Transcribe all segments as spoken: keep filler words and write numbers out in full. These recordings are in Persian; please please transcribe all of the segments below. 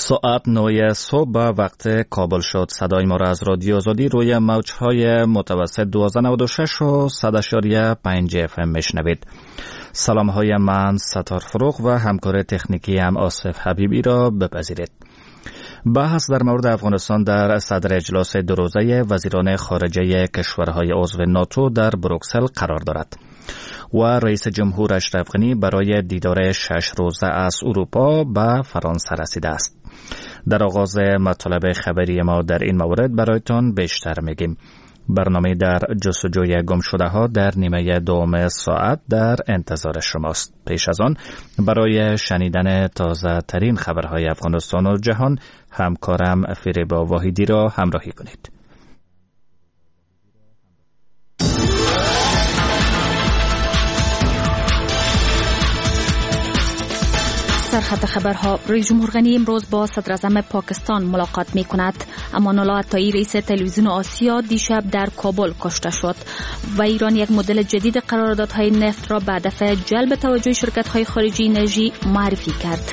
ساعت نه صبح به وقت کابل شد. صدای ما را از رادیو آزادی روی موجهای متوسط دوازده نود و شش و صد اشاریه پنج اف ام میشنوید. سلام های من ستار فروغ و همکار تکنیکی هم آصف حبیبی را بپذیرید. بحث در مورد افغانستان در صدر اجلاس دو روزه وزیران خارجه کشورهای عضو ناتو در بروکسل قرار دارد و رئیس جمهور اشرف غنی برای دیدار شش روزه از اروپا به فرانسه رسیده است. در آغاز مطالب خبری ما در این مورد برایتان بیشتر میگیم. برنامه در جستجوی گم شده ها در نیمه دوم ساعت در انتظار شماست. پیش از آن برای شنیدن تازه ترین خبرهای افغانستان و جهان همکارم فریبا واحدی را همراهی کنید. سرخط خبرها: رئیس جمهور غنی امروز با صدر اعظم پاکستان ملاقات می کند. امان الله عطایی رئیس تلویزیون آسیا دیشب در کابل کشته شد و ایران یک مدل جدید قراردادهای نفت را به هدف جلب توجه شرکت‌های خارجی انرژی معرفی کرد.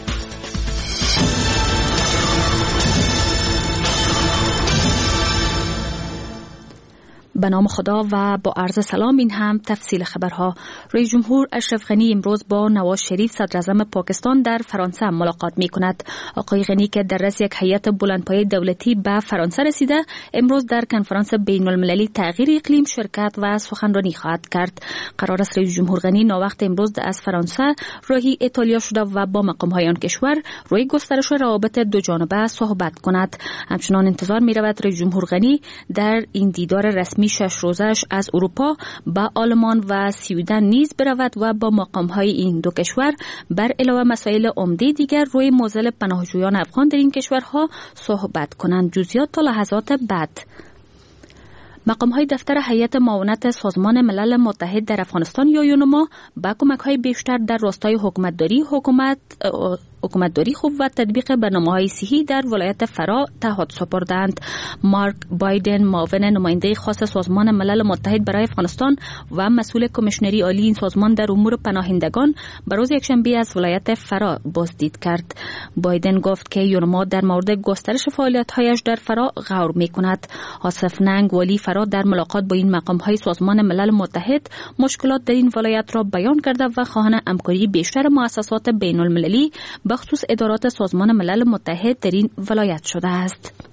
به نام خدا و با عرض سلام. این هم تفصیل خبرها. رئیس جمهور اشرف غنی امروز با نواز شریف صدر اعظم پاکستان در فرانسه ملاقات می کند. آقای غنی که در رأس یک هیئت بلندپایه دولتی به فرانسه رسیده، امروز در کنفرانس بین المللی تغییر اقلیم شرکت و سخنرانی خواهد کرد. قرار است رئیس جمهور غنی ناوقت امروز از فرانسه راهی ایتالیا شده و با مقام‌های آن کشور روی گسترش روابط دو جانبه صحبت کند. همچنان انتظار می رود رئیس جمهور غنی در این دیدار رسمی شش روزش از اروپا به آلمان و سویدن نیز برود و با مقام‌های این دو کشور بر علاوه مسائل عمده دیگر روی موزل پناهجویان افغان در این کشورها صحبت کنند. جزئیات تا لحظات بعد. مقام‌های دفتر هیئت معاونت سازمان ملل متحد در افغانستان یا یونما با کمک‌های بیشتر در راستای حکومتداری حکومت حکومتداری خوب و تطبیق برنامه‌های صحی در ولایت فرا تعهد سپردند. مارک بایدن معاون نماینده خاص سازمان ملل متحد برای افغانستان و مسئول کمیشنری عالی این سازمان در امور پناهندگان به روز یکشنبه از ولایت فرا بازدید کرد. بایدن گفت که یونما در مورد گسترش فعالیت‌هایش در فرا غور می‌کند. آصف ننگ والی فرا در ملاقات با این مقام‌های سازمان ملل متحد مشکلات در این ولایت را بیان کرده و خواهان همکاری بیشتر مؤسسات بین‌المللی بخصوص ادارات سازمان ملل متحد در این ولایت شده است.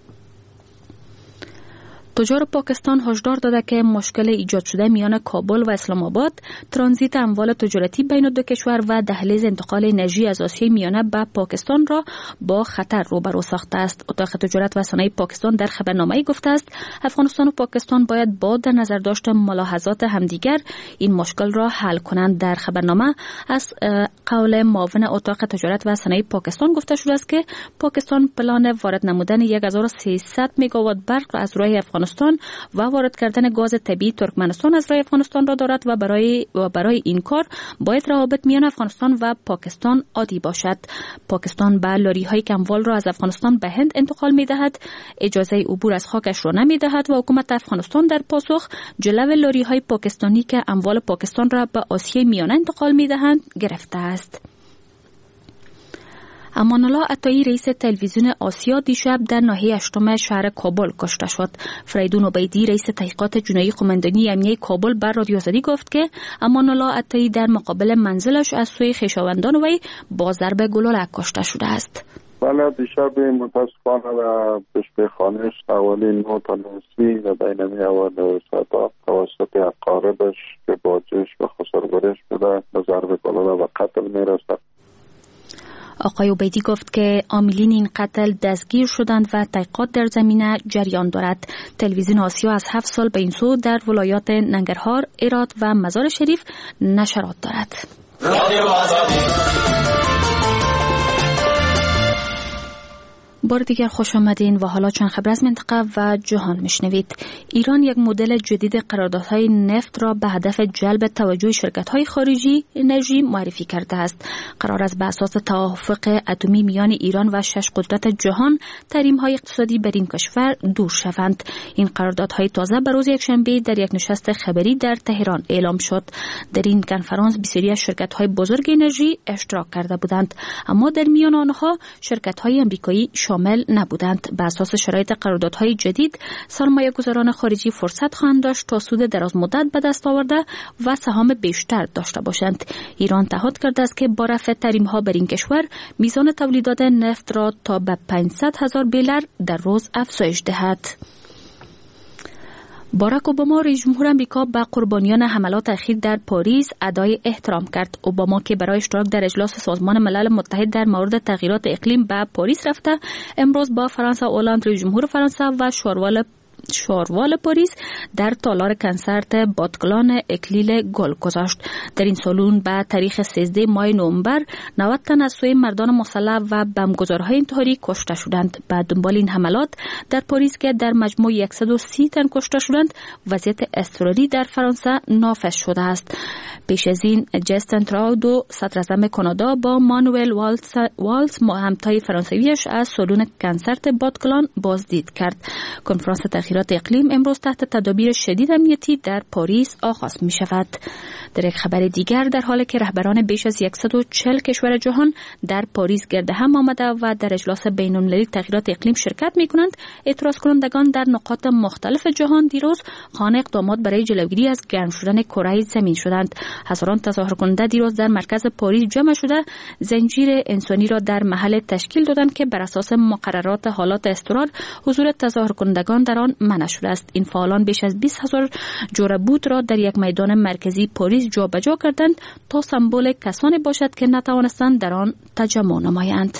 تجار پاکستان هشدار داده که مشکل ایجاد شده میان کابل و اسلام آباد، ترانزیت اموال تجارتی بین دو کشور و دهلیز انتقال انرژی از آسیای میانه به پاکستان را با خطر روبرو ساخته است. اتاق تجارت و صنایع پاکستان در خبرنامه‌ای گفته است افغانستان و پاکستان باید با در نظر داشت ملاحظات همدیگر این مشکل را حل کنند. در خبرنامه از قول معاون اتاق تجارت و صنایع پاکستان گفته شده است که پاکستان پلان وارد نمودن هزار و سیصد مگاوات برق از راه افغانستان و وارد کردن گاز طبیعی ترکمنستان از راه افغانستان را دارد و برای و برای این کار باید روابط میان افغانستان و پاکستان عادی باشد. پاکستان به لاری‌های که اموال را از افغانستان به هند انتقال می‌دهد اجازه عبور از خاکش را نمی‌دهد و حکومت افغانستان در پاسخ جلو لاری‌های پاکستانی که اموال پاکستان را به آسیای میانه انتقال می‌دهند گرفته است. امان الله عطایی رئیس تلویزیون آسیا دیشب در ناحیه هشتم شهر کابل کشته شد. فریدون عبیدی رئیس تحقیقات جنایی قماندانی امنیه کابل بر رادیو آزادی گفت که امان الله عطایی در مقابل منزلش از سوی خویشاوندان وی با ضرب گلوله کشته شده است. بله، دیشب متاسفانه و پشت خانهش حوالی نه تا نصفی و بینمی اول ساعت توسط اقاربش که با جیش و خسارگرش بوده به ضرب گلوله و قتل میرسد. آقای عبیدی گفت که عاملین این قتل دستگیر شدند و تحقیقات در زمینه جریان دارد. تلویزیون آسیا از هفت سال به این سو در ولایات ننگرهار، هرات و مزار شریف نشرات دارد. بار دیگر خوش آمدین و حالا چند خبر از منطقه و جهان میشنوید. ایران یک مدل جدید قراردادهای نفت را به هدف جلب توجه شرکت‌های خارجی انرژی معرفی کرده است. قرار است بر اساس توافق اتمی میان ایران و شش قدرت جهان تحریم‌های اقتصادی بر این کشور دور شوند. این قراردادهای تازه به روز یکشنبه در یک نشست خبری در تهران اعلام شد. در این کنفرانس بسیاری از شرکت‌های بزرگ انرژی اشتراک کرده بودند، اما در میان آنها شرکت‌های آمریکایی شامل نبودند. بر اساس شرایط قراردادهای جدید، سرمایه‌گذاران خارجی فرصت خواهند داشت تا سود دراز مدت به دست آورده و سهام بیشتر داشته باشند. ایران تعهد کرده است که با رفع تحریم‌ها بر این کشور میزان تولیدات نفت را تا به پانصد هزار بیلر در روز افزایش دهد. باراک اوباما رئیس جمهور آمریکا به قربانیان حملات اخیر در پاریس ادای احترام کرد. اوباما که برای اشتراک در اجلاس سازمان ملل متحد در مورد تغییرات اقلیم به پاریس رفته، امروز با فرانسوا اولاند رئیس جمهور فرانسه و شاروال شاروال پاریس در تالار کنسرت باتکلان اکلیل گل گذاشت. در این سالن به تاریخ سیزده ماه نوامبر نود تن از سوی مردان مسلح و بمبگذارهای انتحاری کشته شدند. بعد دنبال این حملات در پاریس که در مجموع صد و سی تن کشته شدند، وضعیت اضطراری در فرانسه نافذ شده است. پیش از این جستین ترودو صدراعظم کانادا با مانوئل والتز والتز همتای فرانسویش از سالن کنسرت باتکلان بازدید کرد. کنفرانس تغییرات اقلیم امروز تحت تدابیر شدید امنیتی در پاریس آغاز می شود. در یک خبر دیگر، در حالی که رهبران بیش از صد و چهل کشور جهان در پاریس گرد هم آمده و در اجلاس بین المللی تغییرات اقلیم شرکت می کنند، اعتراض کنندگان در نقاط مختلف جهان دیروز خانه اقدامات برای جلوگیری از گرم شدن کره زمین شدند. هزاران تظاهر کننده دیروز در مرکز پاریس جمع شده زنجیر انسانی را در محل تشکیل دادند که بر اساس مقررات حالات اضطرار حضور تظاهر کنندگان در آن منع شده است. این فعالان بیش از بیست هزار جوره بود را در یک میدان مرکزی پاریس جابجا کردند تا سمبل کسانی باشد که نتوانستند در آن تجمع نمایند.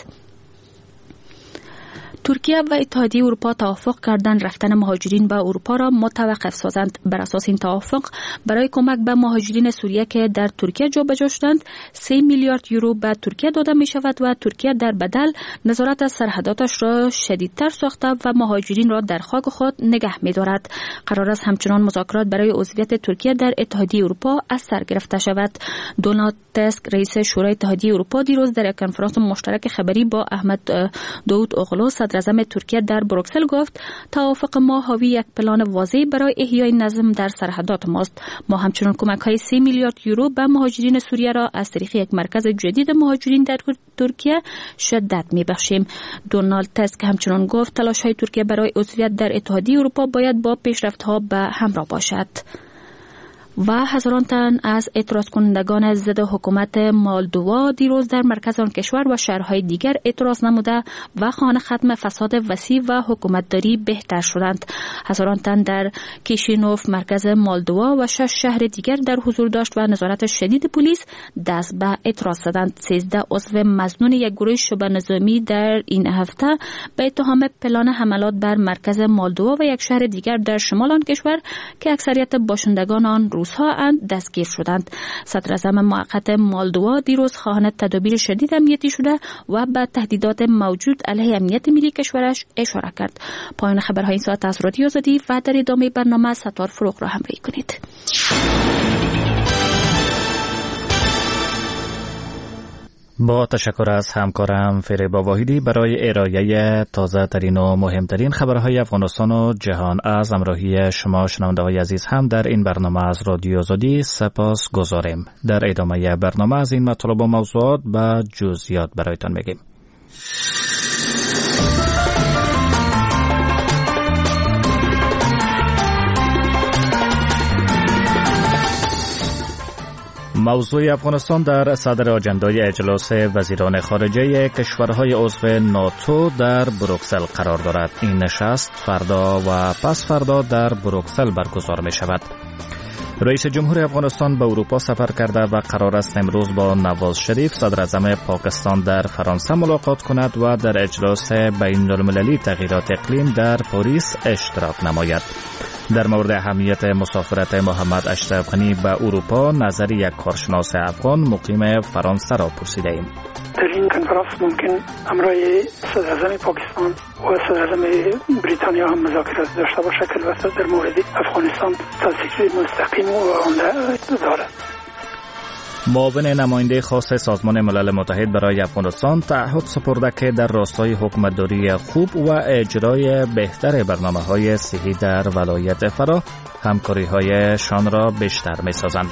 ترکیه و اتحادیه اروپا توافق کردند رفتن مهاجرین به اروپا را متوقف سازند. بر اساس این توافق، برای کمک به مهاجرین سوریه که در ترکیه جابجا شدند، سه میلیارد یورو به ترکیه داده می شود و ترکیه در بدل نظارت از سرحداتش را شدیدتر ساخته و مهاجرین را در خاک خود نگه می دارد. قرار است همچنان مذاکرات برای عضویت ترکیه در اتحادیه اروپا از سر گرفته شود. دونالد تسک رئیس شورای اتحادیه اروپا دیروز در یک کنفرانس مشترک خبری با احمد داوود اوغلو صدراعظم ترکیه در بروکسل گفت توافق ما حاوی یک پلان واضح برای احیای نظم در سرحدات ماست. ما همچنان کمک های سه میلیارد یورو به مهاجرین سوریه را از طریق یک مرکز جدید مهاجرین در ترکیه شدت میبخشیم. دونالد تسک همچنان گفت تلاش های ترکیه برای عضویت در اتحادیه اروپا باید با پیشرفت ها به همراه باشد. و هزاران تن از اعتراض کنندگان ضد حکومت مالدووا دیروز در مرکز آن کشور و شهرهای دیگر اعتراض نموده و خواهان ختم فساد وسیع و حکومتداری بهتر شدند. هزاران تن در کیشینوف مرکز مالدووا و شش شهر دیگر در حضور داشت و نظارت شدید پلیس دست به اعتراض زدند. سیزده عضو مظنون یک گروه شبه نظامی در این هفته به اتهام پلان حملات بر مرکز مالدووا و یک شهر دیگر در شمال آن کشور که اکثریت باشندگان آن روس ها اند دستگیر شدند. صدراعظم موقت مالدووا دیروز خواهان تدابیر شدید امنیتی شده و به تهدیدات موجود علیه امنیت ملی کشورش اشاره کرد. پایان خبرهای این ساعت از رادیو آزادی و در ادامه برنامه ستار فروغ را همراهی کنید. با تشکر از همکارم فریبا واحدی برای ارائه تازه ترین و مهمترین خبرهای افغانستان و جهان. از همراهی شما شنونده های عزیز هم در این برنامه از رادیو آزادی سپاس گذاریم. در ادامه برنامه از این مطالب و موضوعات به جزئیات برایتان میگیم. موضوع افغانستان در صدر آجندای اجلاس وزیران خارجه کشورهای عضو ناتو در بروکسل قرار دارد. این نشست فردا و پس فردا در بروکسل برگزار می شود. رئیس جمهور افغانستان به اروپا سفر کرده و قرار است امروز با نواز شریف صدراعظم پاکستان در فرانسه ملاقات کند و در اجلاس بین المللی تغییرات اقلیم در پاریس اشتراک نماید. در مورد اهمیت مسافرت محمد اشرف غنی به اروپا نظر یک کارشناس افغان مقیم فرانسه را پرسیده ایم. در این کنفرانس ممکن همراه صدر اعظم پاکستان و صدر اعظم بریتانیا هم مذاکرات داشته باشه که البته در مورد افغانستان تاثیر مستقیم و عمده دارد. معاون نماینده خاص سازمان ملل متحد برای افغانستان تعهد سپرده که در راستای حکومتداری خوب و اجرای بهتر برنامه‌های صحی در ولایت فرا همکاری‌هایشان را بیشتر می‌سازند.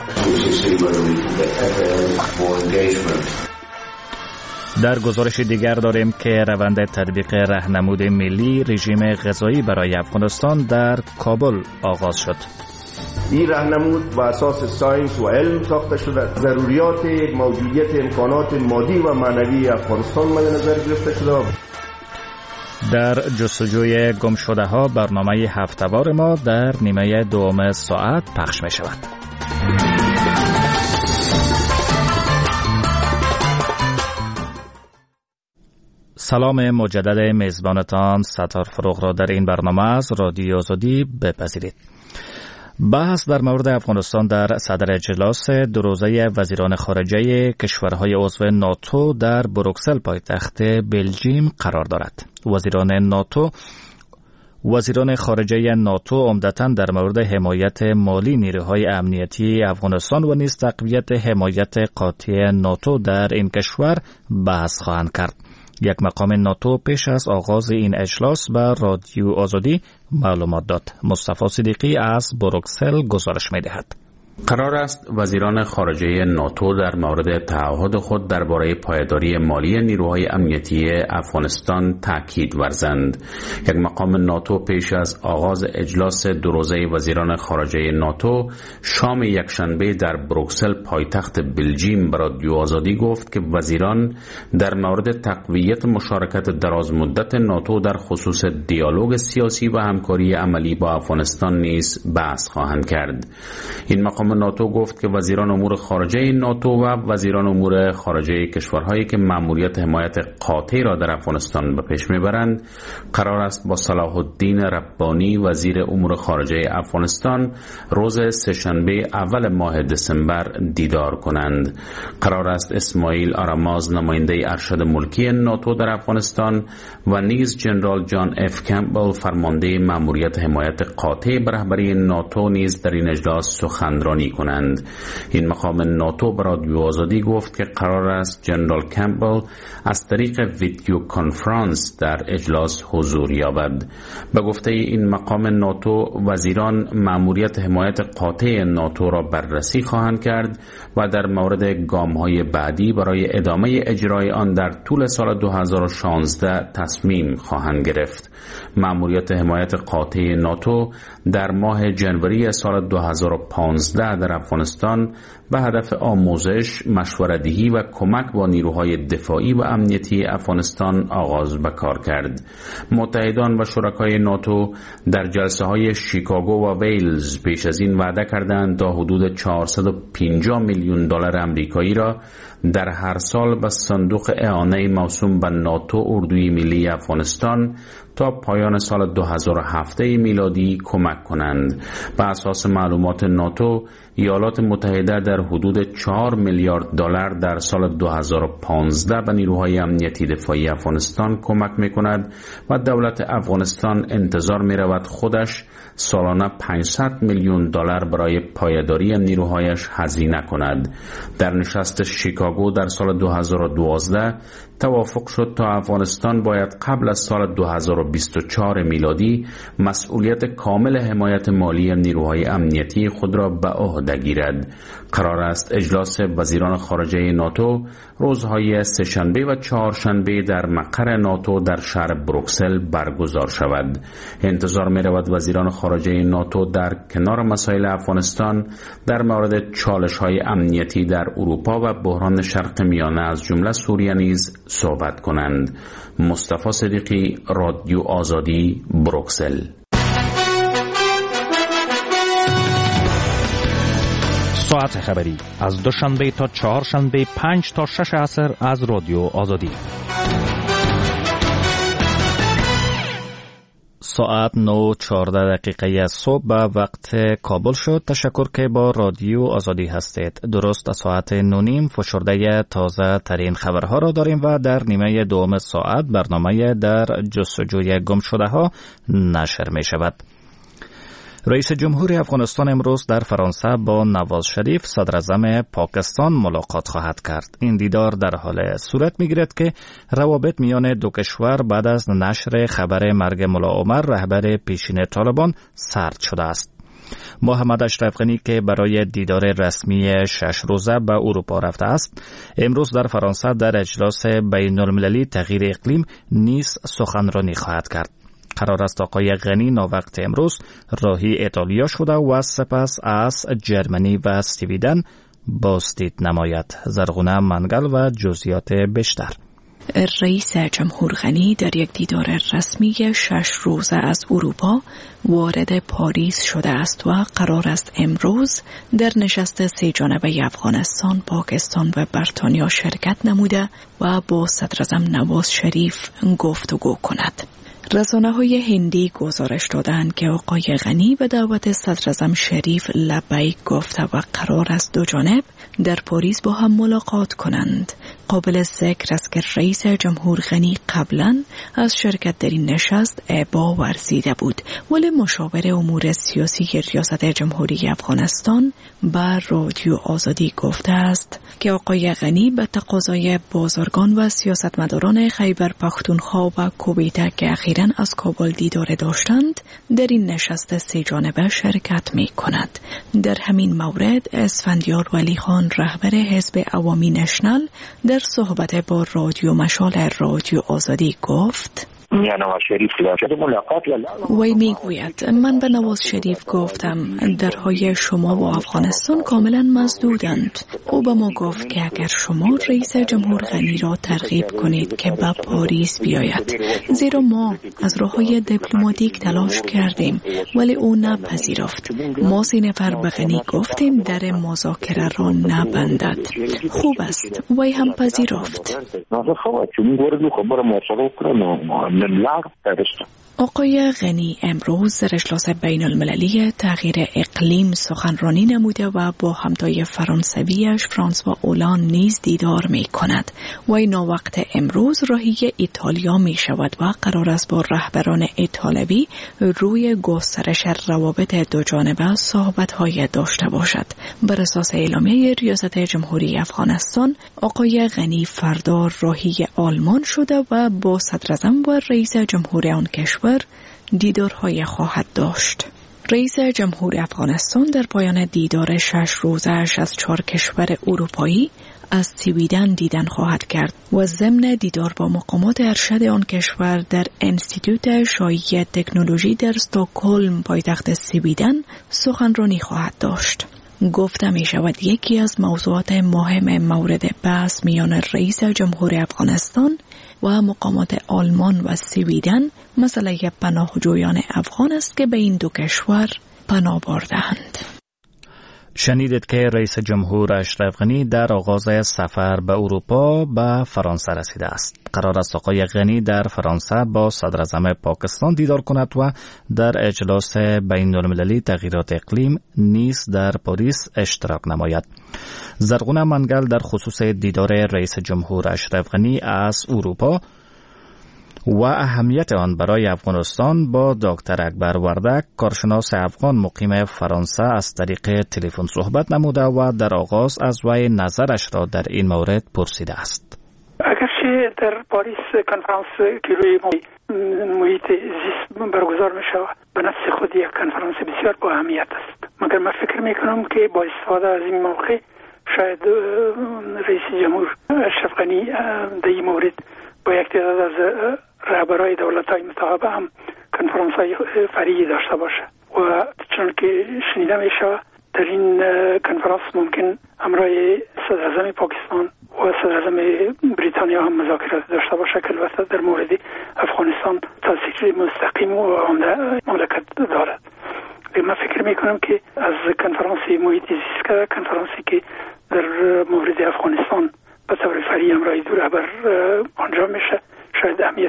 در گزارش دیگر داریم که روند تطبیق راهنمود ملی رژیم غذایی برای افغانستان در کابل آغاز شد. این راهنمود بر اساس ساینس و علم ساخته شده. ضروریات موجودیت امکانات مادی و معنوی افغانستان مد نظر گرفته شده. در جستجوی گم شده ها برنامه هفته‌وار ما در نیمه دوم ساعت پخش می شود. سلام مجدد میزبانتان ستار فروغ را در این برنامه از رادیو آزادی بپذیرید. بحث در مورد افغانستان در صدر اجلاس دو روزه وزیران خارجه کشورهای عضو ناتو در بروکسل پایتخت بلژیم قرار دارد. وزیران ناتو وزیران خارجه ناتو عمدتاً در مورد حمایت مالی نیروهای امنیتی افغانستان و نیز تقویت حمایت قاطع ناتو در این کشور بحث خواهند کرد. یک مقام ناتو پیش از آغاز این اجلاس به رادیو آزادی معلومات داد. مصطفی صدیقی از بروکسل گزارش می دهد. قرار است وزیران خارجه ناتو در مورد تعهد خود درباره پایداری مالی نیروهای امنیتی افغانستان تاکید ورزند. یک مقام ناتو پیش از آغاز اجلاس دو روزه وزیران خارجه ناتو شام یکشنبه در بروکسل پایتخت بلژیم به رادیو آزادی گفت که وزیران در مورد تقویت مشارکت درازمدت ناتو در خصوص دیالوگ سیاسی و همکاری عملی با افغانستان نیز بحث خواهند کرد. این مقام ناتو گفت که وزیران امور خارجه ناتو و وزیران امور خارجه کشورهایی که مأموریت حمایت قاطع را در افغانستان به پیش میبرند قرار است با صلاح الدین ربانی وزیر امور خارجه افغانستان روز سه‌شنبه اول ماه دسامبر دیدار کنند. قرار است اسماعیل آراماز نماینده ارشد ملکی ناتو در افغانستان و نیز جنرال جان اف کمپبل فرمانده مأموریت حمایت قاطع به رهبری ناتو نیز در این اجلاس سخنرانی کنند. این مقام ناتو به رادیو آزادی گفت که قرار است جنرال کمپبل از طریق ویدیو کنفرانس در اجلاس حضور یابد. به گفته این مقام ناتو وزیران مأموریت حمایت قاطع ناتو را بررسی خواهند کرد و در مورد گام‌های بعدی برای ادامه اجرای آن در طول سال دو هزار و شانزده تصمیم خواهند گرفت. مأموریت حمایت قاطع ناتو در ماه جنوری سال دو هزار و پانزده در افغانستان به هدف آموزش، مشوره‌دهی و کمک با نیروهای دفاعی و امنیتی افغانستان آغاز به کار کرد. متحدان و شرکای ناتو در جلسه‌های شیکاگو و ویلز پیش از این وعده کردند تا حدود چهارصد و پنجاه میلیون دلار آمریکایی را در هر سال به صندوق اعانه موسوم به ناتو اردوی ملی افغانستان تا پایان سال دو هزار و هفت میلادی کمک کنند. بر اساس معلومات ناتو ایالات متحده در حدود چهار میلیارد دلار در سال دو هزار و پانزده به نیروهای امنیتی دفاعی افغانستان کمک می‌کند و دولت افغانستان انتظار می‌رود خودش سالانه پانصد میلیون دلار برای پایداری نیروهایش هزینه کند. در نشست شیکاگو در سال دو هزار و دوازده توافق شد تا افغانستان باید قبل از سال دو هزار و بیست و چهار میلادی مسئولیت کامل حمایت مالی نیروهای امنیتی خود را به عهده گیرد. قرار است اجلاس وزیران خارجه ناتو روزهای سه‌شنبه و چهارشنبه در مقر ناتو در شهر بروکسل برگزار شود. انتظار می رود وزیران خارجه ناتو در کنار مسائل افغانستان در مورد چالش‌های امنیتی در اروپا و بحران شرق میانه از جمله سوریه نیز صحبت کنند. مصطفی صدیقی، رادیو آزادی، بروکسل. ساعت خبری از دوشنبه تا چهارشنبه پنج تا شش عصر از رادیو آزادی. ساعت نه چهارده دقیقه صبح به وقت کابل شد. تشکر که با رادیو آزادی هستید. درست از ساعت نه نیم فشرده تازه ترین خبرها را داریم و در نیمه دوم ساعت برنامه در جستجوی گم شده ها نشر می شود. رئیس جمهوری افغانستان امروز در فرانسه با نواز شریف صدر اعظم پاکستان ملاقات خواهد کرد. این دیدار در حال صورت می‌گیرد که روابط میان دو کشور بعد از نشر خبر مرگ ملا عمر رهبر پیشین طالبان سرد شده است. محمد اشرف غنی که برای دیدار رسمی شش روزه به اروپا رفته است، امروز در فرانسه در اجلاس بین المللی تغییر اقلیم نیز سخنرانی خواهد کرد. قرار است آقای غنی ناوقت امروز راهی ایتالیا شده و سپس از جرمنی و سویدن بازدید نماید. زرغونه منگل و جزئیات بیشتر. رئیس جمهور غنی در یک دیدار رسمی شش روزه از اروپا وارد پاریس شده است و قرار است امروز در نشست سه جانبه افغانستان، پاکستان و بریتانیا شرکت نموده و با صدراعظم نواز شریف گفتگو کند. رسانه‌های هندی گزارش دادند که آقای غنی به دعوت صدراعظم شریف لبیک گفته و قرار است دو جانب در پاریس با هم ملاقات کنند. قابل ذکر است که رئیس جمهور غنی قبلا از شرکت در این نشست ابا ورزیده بود، ولی مشاور امور سیاسی ریاست جمهوری افغانستان به رادیو آزادی گفته است که آقای غنی به تقاضای بازرگان و سیاستمداران خیبر پختونخوا و کویته که اخیراً از کابل دیدار داشتند در این نشست سه جانبه شرکت می کند. در همین مورد اسفندیار ولی خان رهبر حزب عوامی نشنل در صحبت با رادیو مشال رادیو آزادی گفت: وی میگوید من به نواز شریف گفتم درهای شما و افغانستان کاملا مسدودند. او به ما گفت که اگر شما رئیس جمهور غنی را ترغیب کنید که به پاریس بیاید، زیرا ما از راههای دیپلماتیک تلاش کردیم ولی او نپذیرفت. ما سه نفر به غنی گفتیم در مذاکره را نبندد. خوب است، وی هم پذیرفت. آقای غنی امروز در اجلاس بین المللی تغییر اقلیم سخنرانی نموده و با همتای فرانسویش فرانسوا اولان نیز دیدار می کند. وی ناوقت امروز راهی ایتالیا می شود و قرار است با رهبران ایتالوی روی گسترش روابط دو جانبه صحبت های داشته باشد. بر اساس اعلامیه ریاست جمهوری افغانستان، آقای غنی فردا راهی آلمان شده و با صدراعظم و رئیس جمهور آن کشور دیدارهای خواهد داشت. رئیس جمهور افغانستان در پایان دیدار شش روزه‌اش از چهار کشور اروپایی از سویدن دیدن خواهد کرد و ضمن دیدار با مقامات ارشد آن کشور در انستیتوت شایع تکنولوژی در استکهلم پایتخت سویدن سخنرانی خواهد داشت. گفته می شود یکی از موضوعات مهم مورد بحث میان رئیس جمهور افغانستان و مقامات آلمان و سویدن مسئله پناهجویان افغان است که به این دو کشور پناه برده‌اند. شنیدید که رئیس جمهور اشرف غنی در آغاز سفر به اروپا به فرانسه رسیده است. قرار است آقای غنی در فرانسه با صدراعظم پاکستان دیدار کند و در اجلاس بین المللی تغییرات اقلیم نیز در پاریس اشتراک نماید. زرغونه منگل در خصوص دیدار رئیس جمهور اشرف غنی از اروپا و اهمیت آن برای افغانستان با دکتر اکبر وردک، کارشناس افغان مقیم فرانسه، از طریق تلفن صحبت نموده و در آغاز از وی نظرش را در این مورد پرسیده است. اگرچه در پاریس کنفرانس که روی محیط زیست برگزار می شود، به نفس خود یک کنفرانس بسیار با اهمیت است، مگر من فکر می کنم که با استفاده از این موقع شاید رئیس جمهور اشرف غنی در این مورد با یک تعداد از رهبرای دولت‌های متعاقب هم کنفرانس‌های فرعی داشته باشه و چون که شنیده می شود در این کنفرانس ممکن همراه صدراعظم پاکستان و صدراعظم بریتانیا هم مذاکرات داشته باشه که البته در مورد افغانستان تاثیر مستقیم و مملکت دارد. من فکر می کنم که از کنفرانس محیط زیست که کنفرانسی که در مورد افغانستان به طور فرعی همراه دو رهبر انجام میشه شاید اهمیت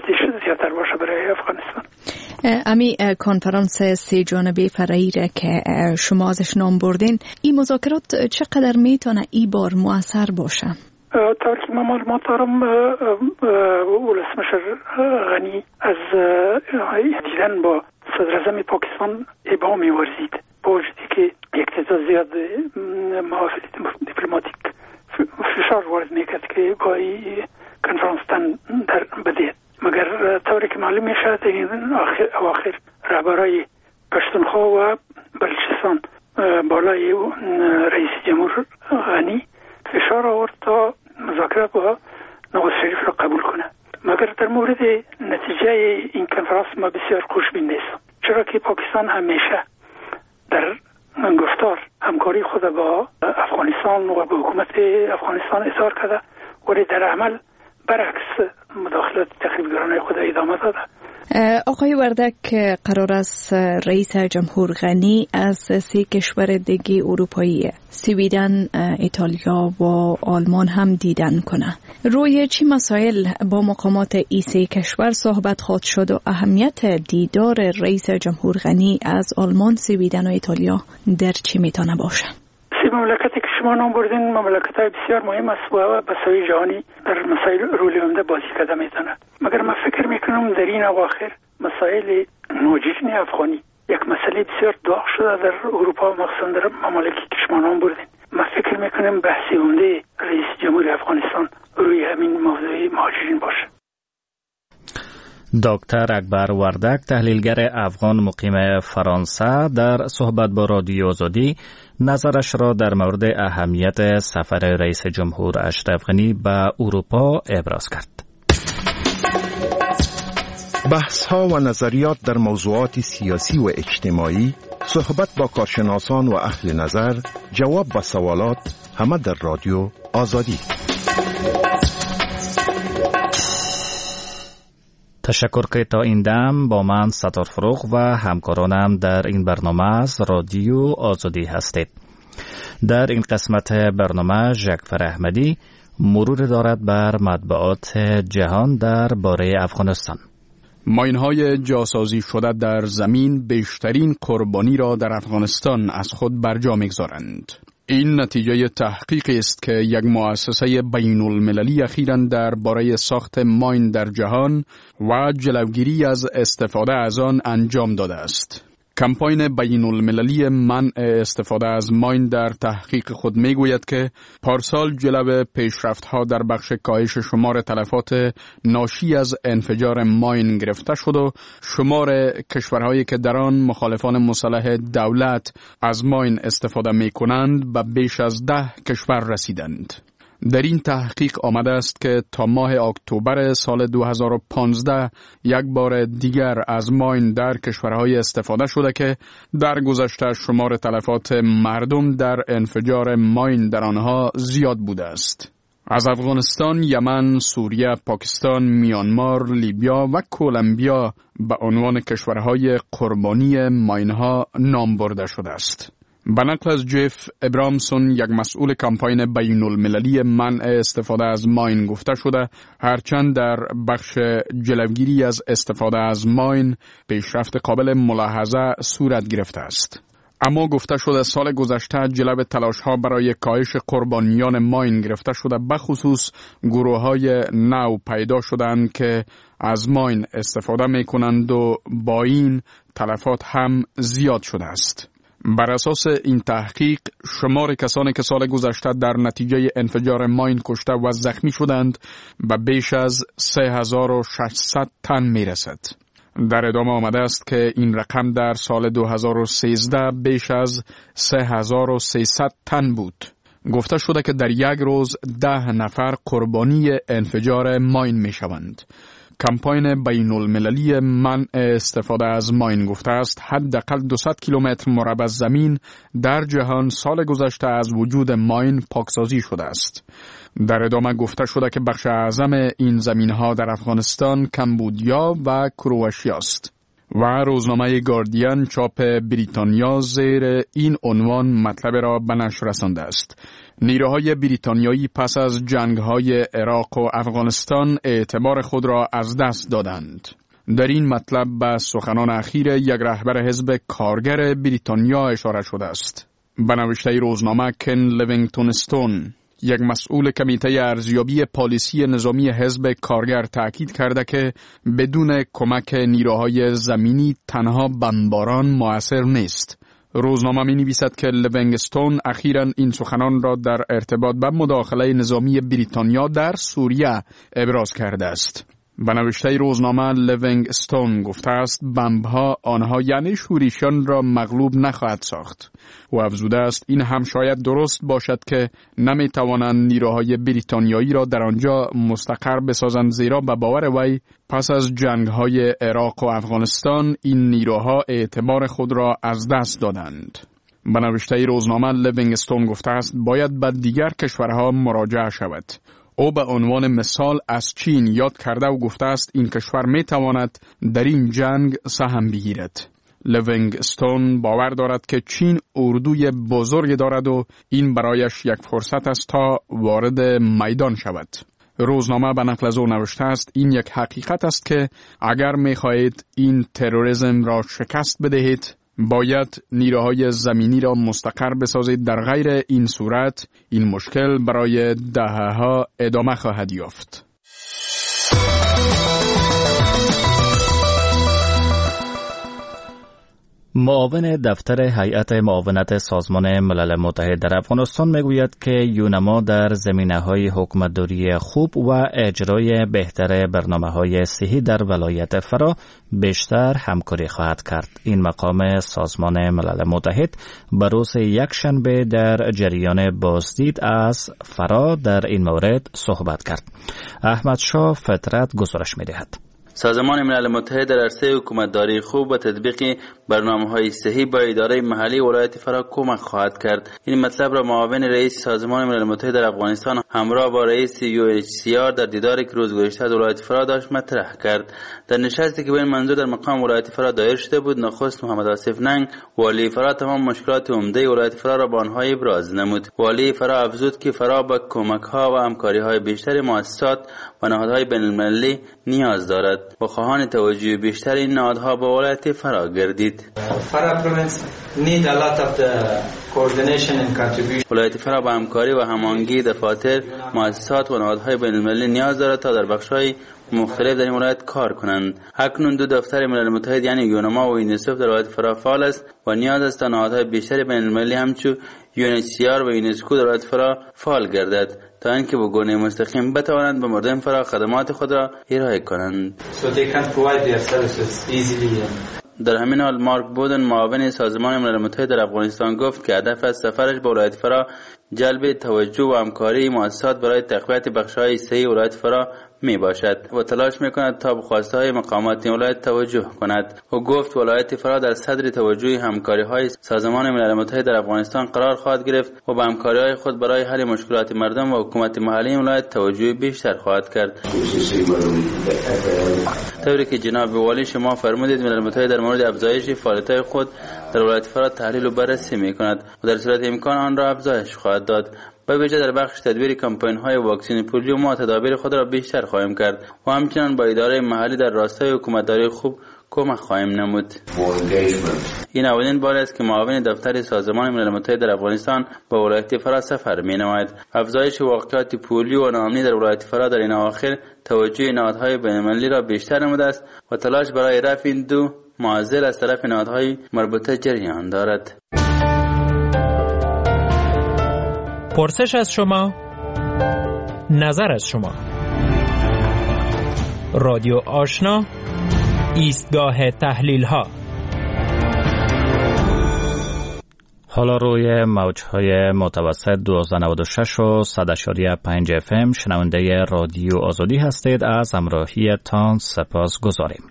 امنیتیش زیادتر باشه برای افغانستان. امی کنفرانس سی جانبه فرعی را که شما ازش نام بردین، این مذاکرات چقدر میتونه ای بار مؤثر باشه؟ طور که من معلومات دارم ولسمشر غنی از دیدن با صدر اعظم پاکستان ابا می‌ورزید با وجودی که یک تعداد زیاد محافل دیپلماتیک فشار وارد میکرد که گاهی کنفرانس در بده، مگر طوری که معلوم میشد این آخر اواخر رهبرای پشتونخوا و بلوچستان بالای رئیس جمهور غنی فشار آورد تا مذاکرات با نواز شریف را قبول کنه. مگر در مورد نتیجه این کنفرانس ما بسیار خوشبین نیستم، چرا که پاکستان همیشه در گفتار همکاری خود با افغانستان و با حکومت افغانستان اظهار کرده، ولی در عمل برعکس مداخلت تخریبگرانه خود ادامه داده. آقای وردک، قرار است رئیس جمهور غنی از سه کشور دیگه اروپایی سویدن، ایتالیا و آلمان هم دیدن کنه. روی چی مسائل با مقامات این سه کشور صحبت خواهد شد و اهمیت دیدار رئیس جمهور غنی از آلمان، سویدن و ایتالیا در چی میتونه باشه؟ سی مملکتی که شما نام بردین مملکت‌های بسیار مهم است و به سوی جهانی در مسائل رولی عمده بازی کرده میتونه. مگر من فکر میکنم در این اواخر مسائل نوجین افغانی یک مسئله بسیار داغ شده در اروپا، مخصوصا در ممالکی که شما نام بردین. من فکر میکنم بحث عمده رئیس جمهور افغانستان روی همین موضوع مهاجرین باشه. دکتر اکبر وردک، تحلیلگر افغان مقیم فرانسه، در صحبت با رادیو آزادی نظرش را در مورد اهمیت سفر رئیس جمهور اشرف غنی به اروپا ابراز کرد. بحث‌ها و نظریات در موضوعات سیاسی و اجتماعی، صحبت با کارشناسان و اهل نظر، جواب به سوالات، همه در رادیو آزادی. تشکر که تا این دم با من ستار فروغ و همکارانم در این برنامه از رادیو آزادی هستید. در این قسمت برنامه ژکفر احمدی مرور دارد بر مطبوعات جهان در باره افغانستان. ماین‌های جاسازی شده در زمین بیشترین قربانی را در افغانستان از خود برجا می‌گذارند. این نتیجه تحقیقی است که یک مؤسسه بین المللی اخیراً در باره ساخت ماین در جهان و جلوگیری از استفاده از آن انجام داده است. کمپاین بین المللی منع استفاده از ماین در تحقیق خود می گوید که پارسال جلو پیشرفت‌ها در بخش کاهش شمار تلفات ناشی از انفجار ماین گرفته شد و شمار کشورهایی که در آن مخالفان مسلح دولت از ماین استفاده می کنند به بیش از ده کشور رسیدند. در این تحقیق آمده است که تا ماه اکتبر سال دو هزار و پانزده یک بار دیگر از ماین در کشورهای استفاده شده که در گذشته شمار تلفات مردم در انفجار ماین در آنها زیاد بوده است. از افغانستان، یمن، سوریه، پاکستان، میانمار، لیبیا و کلمبیا به عنوان کشورهای قربانی ماینها نام برده شده است. به نقل از جف ابرامسون، یک مسئول کمپاین بین المللی منع استفاده از ماین، گفته شده هرچند در بخش جلوگیری از استفاده از ماین پیشرفت قابل ملاحظه صورت گرفته است، اما گفته شده سال گذشته جلو تلاش‌ها برای کاهش قربانیان ماین گرفته شده، بخصوص گروه‌های نو پیدا شدند که از ماین استفاده می‌کنند و با این تلفات هم زیاد شده است. بر اساس این تحقیق شمار کسانی که سال گذشته در نتیجه انفجار ماین کشته و زخمی شدند به بیش از سه هزار و ششصد تن می رسد. در ادامه آمده است که این رقم در سال دو هزار و سیزده بیش از سه هزار و سیصد تن بود. گفته شده که در یک روز ده نفر قربانی انفجار ماین می شوند. کمپاین بین المللی منع استفاده از ماین گفته است حداقل دویست کیلومتر مربع زمین در جهان سال گذشته از وجود ماین پاکسازی شده است. در ادامه گفته شده که بخش اعظم این زمین‌ها در افغانستان، کمبودیا و کرواتیا است. و روزنامه گاردین چاپ بریتانیا زیر این عنوان مطلب را به نشر رسانده است. نیروهای بریتانیایی پس از جنگ‌های عراق و افغانستان اعتبار خود را از دست دادند. در این مطلب به سخنان اخیر یک رهبر حزب کارگر بریتانیا اشاره شده است. به نوشته روزنامه کن لیوینگتون، یک مسئول کمیته ارزیابی پالیسی نظامی حزب کارگر تاکید کرده که بدون کمک نیروهای زمینی تنها بمباران مؤثر نیست. روزنامه می نویسد که لیوینگستون اخیراً این سخنان را در ارتباط به مداخله نظامی بریتانیا در سوریه ابراز کرده است. به نوشته روزنامه لیوینگستون گفته است بمب‌ها آنها یعنی شوریشان را مغلوب نخواهد ساخت و افزوده است این هم شاید درست باشد که نمی توانند نیروهای بریتانیایی را در آنجا مستقر بسازند، زیرا به باور وی پس از جنگ‌های عراق و افغانستان این نیروها اعتبار خود را از دست دادند. به نوشته روزنامه لیوینگستون گفته است باید به دیگر کشورها مراجعه شود. او به عنوان مثال از چین یاد کرده و گفته است این کشور می تواند در این جنگ سهم بگیرد. لیوینگستون باور دارد که چین اردوی بزرگ دارد و این برایش یک فرصت است تا وارد میدان شود. روزنامه به نقل از او نوشته است این یک حقیقت است که اگر می خواهید این تروریسم را شکست بدهید باید نیروهای زمینی را مستقر بسازید، در غیر این صورت این مشکل برای دهه‌ها ادامه خواهد یافت. معاون دفتر هیئت معاونت سازمان ملل متحد در افغانستان میگوید که یونما در زمینه‌های حکومتداری خوب و اجرای بهتر برنامه‌های صحی در ولایت فرا بیشتر همکاری خواهد کرد. این مقام سازمان ملل متحد به روز یکشنبه در جریان بازدید از فرا در این مورد صحبت کرد. احمد شاه فطرت گزارش می‌دهد. سازمان ملل متحد در عرصه حکومتداری خوب و تطبیق برنامه‌های صحی با اداره محلی ولایت فرا کمک خواهد کرد. این مطلب را معاون رئیس سازمان ملل متحد در افغانستان همراه با رئیس یو ان اچ سی آر در دیداری که روز گذشته از ولایت فرا داشت مطرح کرد. در نشستی که به این منظور در مقام ولایت فرا دایر شده بود، نخست محمد آصف ننگ والی فرا تمام مشکلات عمده ولایت فرا را به آنها ابراز نمود. والی فرا افزود که فرا با کمک‌ها و همکاری‌های بیشتر مؤسسات و نهادهای بین‌المللی نیاز دارد و خواهان توجه بیشتر این نهادها به ولایت فرا گردید. ولایت فرا به همکاری و هماهنگی دفاتر، مؤسسات و نهادهای بین‌المللی نیاز دارد تا در بخش‌های مختلف در این ولایت کار کنند. اکنون دو دفتر ملل متحد یعنی یونما و یونیسف در ولایت فرا فعال است و نیاز است تا نهادهای بیشتر بین‌المللی همچون یو ان اچ سی آر و یونسکو در ولایت فرا فعال گردد تا اینکه به گونه مستقیم بتوانند به مردم فرا خدمات خود را ارائه کنند. در همین حال مارک بودن معاون سازمان ملل متحد در افغانستان گفت که هدف از سفرش به ولایت فرا جلب توجه و همکاری مؤسسات برای تقویت بخش‌های صحی ولایت فرا می باشد و تلاش می کند تا به خواستهای مقامات ولایت توجه کند. او گفت ولایت فرا در صدر توجه همکاری‌های سازمان ملل متحد در افغانستان قرار خواهد گرفت و به همکاری‌های خود برای حل مشکلات مردم و حکومت محلی ولایت توجه بیشتر خواهد کرد. طوری که جناب والی شما فرمودید ملل متحد در مورد افزایش فعالیت‌های خود در ولایت فرا تحلیل و بررسی می کند و در صورت امکان آن را افزایش خواهد داد. به ویژه در بخش تدبیر کمپاین‌های واکسین پولیو ما تدابیر خود را بیشتر خواهیم کرد و همچنان با اداره محلی در راستای حکومتداری خوب کمک خواهیم نمود. این اولین بار است که معاون دفتر سازمان ملل متحد در افغانستان به ولایت فرا سفر می‌نماید. افزایش واقعات پولیو و ناامنی در ولایت فرا در این اواخر توجه نهادهای بین‌المللی را بیشتر نموده است و تلاش برای رفع این دو معضل از طرف نهادهای مربوطه جریان دارد. پرسش از شما، نظر از شما. رادیو آشنا، ایستگاه تحلیل ها. حالا روی موجهای متوسط دویست و نود و شش و صد و پنج اف ام شنونده رادیو آزادی هستید. از همراهیتان سپاس گذاریم.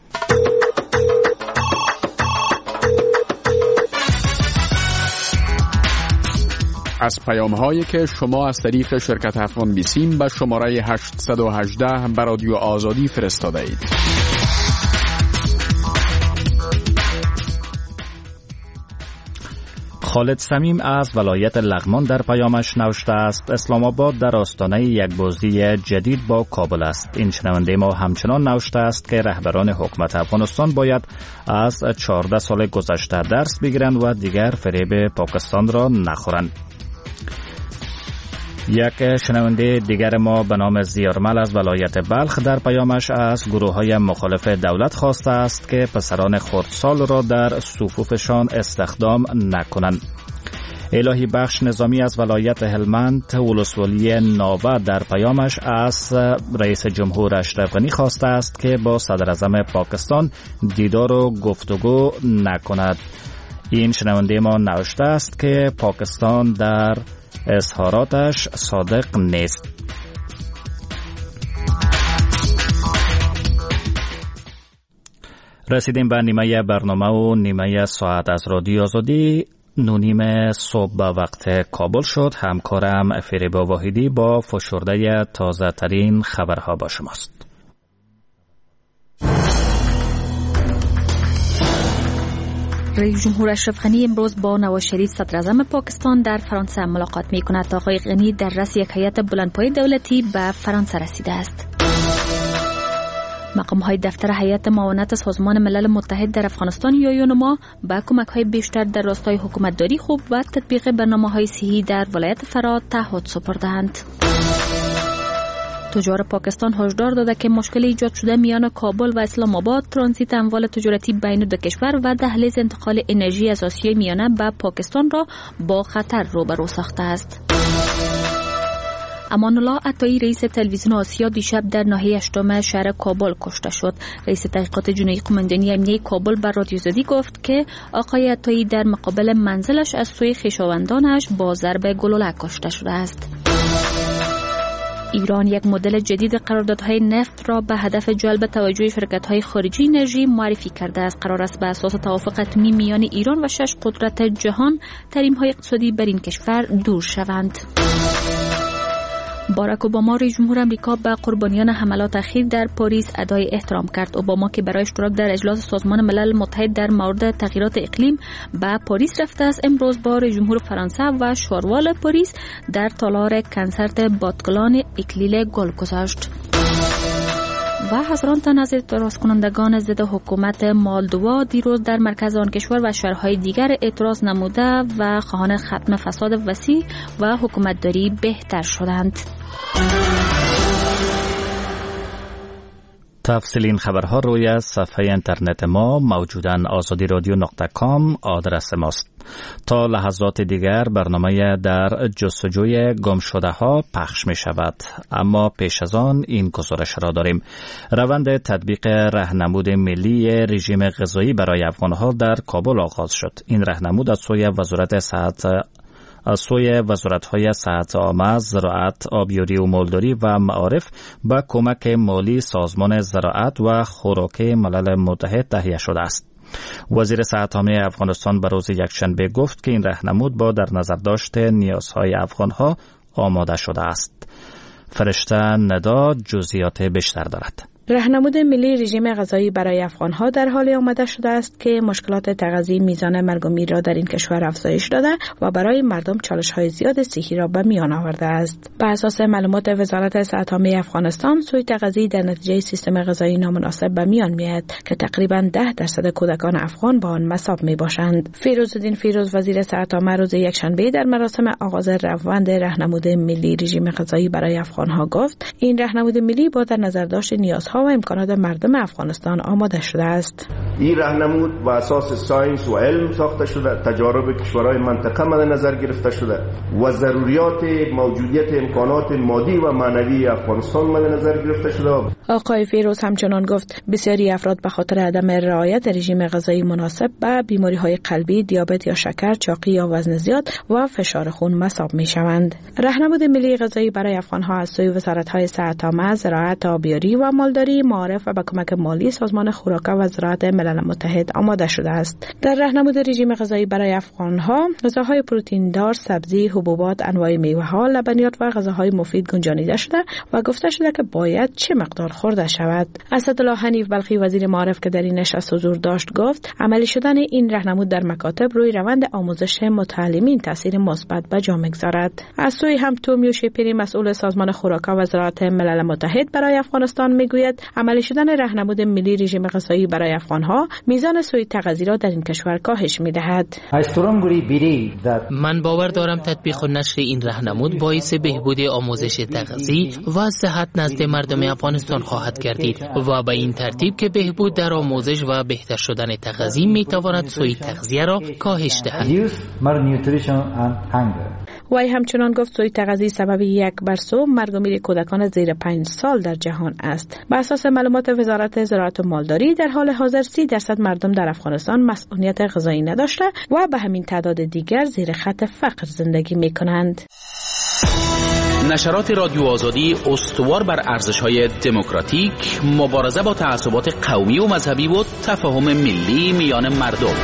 از پیام هایی که شما از طریق شرکت افغان بیسیم به شماره هشت یک هشت به رادیو آزادی فرستاده اید. خالد صمیم از ولایت لغمان در پیامش نوشته است اسلام آباد در آستانه یک بازی جدید با کابل است. این شنونده ما همچنان نوشته است که رهبران حکومت افغانستان باید از چهارده سال گذشته درس بگیرند و دیگر فریب پاکستان را نخورند. یک شنونده دیگر ما به نام زیارمل از ولایت بلخ در پیامش از گروه‌های مخالف دولت خواسته است که پسران خردسال را در صفوفشان استخدام نکنند. الهی بخش نظامی از ولایت هلمند ولسوالی ناوه در پیامش از رئیس جمهور اشرف غنی خواسته است که با صدر اعظم پاکستان دیدار و گفتگو نکند. این شنونده ما نوشته است که پاکستان در اظهاراتش صادق نیست. رسیدیم به نیمه برنامه و نیمه ساعت از رادیو آزادی. نونیم صبح به وقت کابل شد. همکارم فریبا واحدی با فشرده تازه ترین خبرها با شماست. رئیس جمهور اشرف غنی امروز با نواز شریف صدر اعظم پاکستان در فرانسه ملاقات می کند. آقای غنی در رأس یک هیئت بلندپایه دولتی به فرانسه رسیده است. مقام های دفتر هیئت معاونت سازمان ملل متحد در افغانستان یا یونما با کمک های بیشتر در راستای حکومتداری خوب و تطبیق برنامه های صحی در ولایت فرات تعهد سپردند. تجار پاکستان هشدار داده که مشکل ایجاد شده میان کابل و اسلام آباد ترانزیت اموال تجارتی بین دو کشور و دهلیز انتقال انرژی از آسیای میانه به پاکستان را با خطر روبرو ساخته است. امان الله عطایی رئیس تلویزیون آسیا دیشب در ناحیه هشتم شهر کابل کشته شد. رئیس تحقیقات جنایی قماندانی امنیه کابل بر رادیو آزادی گفت که آقای عطایی در مقابل منزلش از سوی خویشاوندانش با ضرب گلوله کشته شده است. ایران یک مدل جدید قراردادهای نفت را به هدف جلب توجه شرکت‌های خارجی انرژی معرفی کرده است. قرار است به اساس توافق حتمی میان ایران و شش قدرت جهان تحریم‌های اقتصادی بر این کشور دور شوند. باراک اوباما رئیس جمهور آمریکا به قربانیان حملات اخیر در پاریس ادای احترام کرد. اوباما که برای اشتراک در اجلاس سازمان ملل متحد در مورد تغییرات اقلیم به پاریس رفته است، امروز با رئیس جمهور فرانسه و شاروال پاریس در تالار کنسرت باتکلان اکلیل گل گذاشت. و هزاران تن از اعتراض کنندگان ضد حکومت مالدوا دیروز در مرکز آن کشور و شهرهای دیگر اعتراض نموده و خواهان ختم فساد وسیع و حکومتداری بهتر شدند. تفصیل این خبرها روی صفحه اینترنت ما موجودن آزادی رادیو نقطه کام آدرس ماست. تا لحظات دیگر برنامه در جستجوی گم شده ها پخش می شود. اما پیش از آن این گزارش را داریم. روند تطبیق راهنمود ملی رژیم غذایی برای افغانها در کابل آغاز شد. این راهنمود از سوی وزارت صحت از سوی وزارت‌های صحت عامه، زراعت، آبیاری و مالداری و معارف با کمک مالی سازمان زراعت و خوراکی ملل متحد تهیه شده است. وزیر صحت عامه افغانستان به روز یکشنبه گفت که این راهنمود با در نظر داشت نیازهای افغان‌ها آماده شده است. فرشته ندا جزئیات بیشتر دارد. راهنمود ملی رژیم غذایی برای افغانها در حال آماده شده است که مشکلات تغذیه میزان مرگ و میر را در این کشور افزایش داده و برای مردم چالش‌های زیاد صحی را به میان آورده است. بر اساس معلومات وزارت صحت عامه افغانستان، سوء تغذیه در نتیجه سیستم غذایی نامناسب به میان میاد که تقریباً ده درصد کودکان افغان با آن مصاب میباشند. فیروزالدین فیروز وزیر صحت عامه روز یکشنبه در مراسم آغاز روند راهنمود ملی رژیم غذایی برای افغانها گفت این راهنمود ملی با در نظر داشت نیاز و امکانات مردم افغانستان آماده شده است. این راهنمود با اساس ساینس و علم ساخته شده، تجارب کشورهای منطقه مد نظر گرفته شده و ضروریات موجودیت امکانات مادی و معنوی افغانستان مد نظر گرفته شده. آقای فیروز همچنان گفت بسیاری افراد به خاطر عدم رعایت رژیم غذایی مناسب به بیماری‌های قلبی، دیابت یا شکر، چاقی یا وزن زیاد و فشار خون مصاب می‌شوند. راهنمود ملی غذایی برای افغان‌ها از سوی وزارت‌های صحت عامه، زراعت، آبیاری و مالداری، معارف و با کمک مالی سازمان خوراک و زراعت ملل ملل متحد آماده شده است. در راهنمود رژیم غذایی برای افغانها، غذاهای پروتئین دار، سبزی، حبوبات، انواع میوه‌ها، لبنیات و غذاهای مفید گنجانیده شده و گفته شده که باید چه مقدار خورده شود. اسدالله حنیف بلخی وزیر معارف که در این نشست حضور داشت گفت عملی شدن این راهنمود در مکاتب روی روند آموزش متعلمین تاثیر مثبت به جا می‌گذارد. از سوی هم تومیو شپری مسئول سازمان خوراک و وزارت ملل متحد برای افغانستان میگوید عملی شدن راهنمود ملی رژیم غذایی برای افغانها میزان سوء تغذیه را در این کشور کاهش می‌دهد. من باور دارم تطبیق و نشر این راهنمود باعث بهبود آموزش تغذیه و صحت نزد مردم افغانستان خواهد گردید و به این ترتیب که بهبود در آموزش و بهتر شدن تغذیه میتواند سوء تغذیه را کاهش دهد. وی همچنان گفت سوء تغذیه سبب یک بر صد مرگ و میر کودکان زیر پنج سال در جهان است. بر اساس معلومات وزارت زراعت و مالداری در حال حاضر سی درصد مردم در افغانستان مسئولیت غذایی نداشته و به همین تعداد دیگر زیر خط فقر زندگی میکنند. نشرات رادیو آزادی استوار بر ارزش‌های دموکراتیک، مبارزه با تعصبات قومی و مذهبی و تفاهم ملی میان مردم.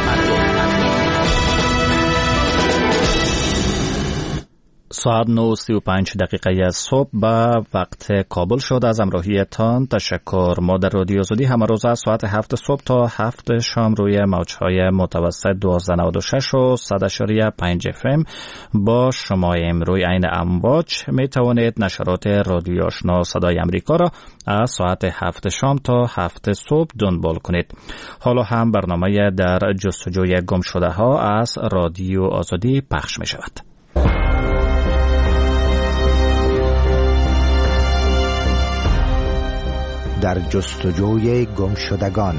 ساعت نه و سی و پنج دقیقه از صبح به وقت کابل شد. از همراهیتان تشکر. ما در رادیو آزادی همه روز از ساعت هفت صبح تا هفت شام روی موج‌های متوسط دوازده نود و شش و صد اشاریه پنج اف ام با شماییم. روی این امواج می توانید نشرات رادیو آشنا صدای امریکا را از ساعت هفت شام تا هفت صبح دنبال کنید. حالا هم برنامه در جستجوی گم شده ها از رادیو آزادی پخش می شود. در جستجوی گمشدگان.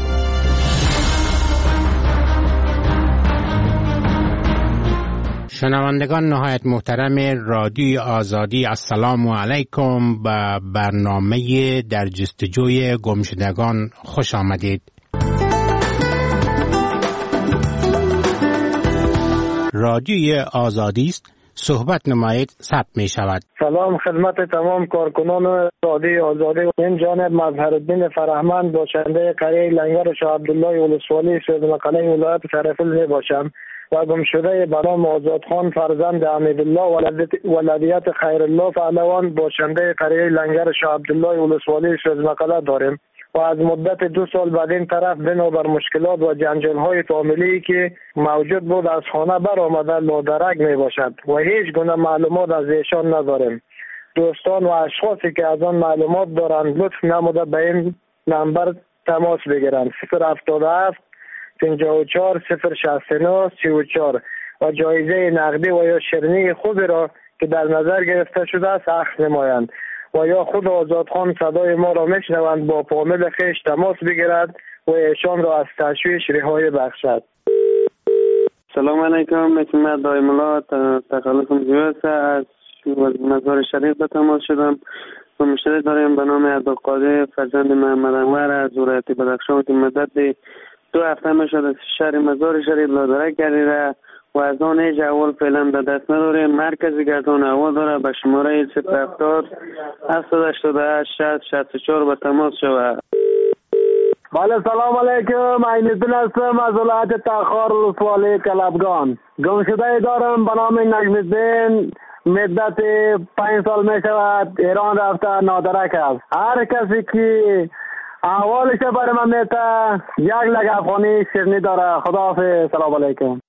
شنوندگان نهایت محترم رادیو آزادی، السلام علیکم. به برنامه در جستجوی گمشدگان خوش آمدید. رادیو آزادی است، صحبت نمایید ثبت می شود. سلام خدمت تمام کارکنان رادیو آزادی. این جانب مظهرالدین فرهمند باشنده قریه لنگر شاه عبدالله ولسوالی سوزمقاله ولایت سرپل می باشم و گمشده بنام آزادخان فرزند حمیدالله ولدیت خیرالله پهلوان باشنده قریه لنگر شاه عبدالله ولسوالی سوزمقاله داریم و از مدت دو سال بعد این طرف بنابر مشکلات و جنجال‌های فامیلی که موجود بود از خانه برآمده لادرک می باشد و هیچ گونه معلومات از ایشان نداریم. دوستان و اشخاصی که از آن معلومات دارند لطف نموده به این نمبر تماس بگیرند: صفر هفتاد و هفت پنجاه و چهار صفر شصت و نه سی و چهار و جایزه نقدی و یا شیرینی خوبی را که در نظر گرفته شده است اخذ نمایند و یا خود آزادخان صدای ما را میشنوند با فامیل خیش تماس بگیرد و ایشان را از تشویش رهایی بخشد. سلام علیکم. من دایم الله تخلصم زیوسته از مزار شریف به تماس شدم و مشتری داریم به نام عبدالقادر فرزند محمد انور از ولایت بدخشان که مدت دو هفته میشد از شهر مزار شریف لادرک گردیده و از آن هیچ احوال فعلا به دست نداره. مرکزی گردان احوال داره به شماره صفر هفتاد هفتاد هشتاد و هشت شصت شصت و چهار به تماس شود. بله سلام علیکم. عینالدین هستم از ولایت تخار ولسوالی کلبگان. گمشده دارم به نام نجم‌الدین، مدت پنج سال می شود ایران رفته نادرک است. هر کسی که احوالش برای من میته یک لگ افغانی شیرینی داره. خداحافظ. سلام علیکم.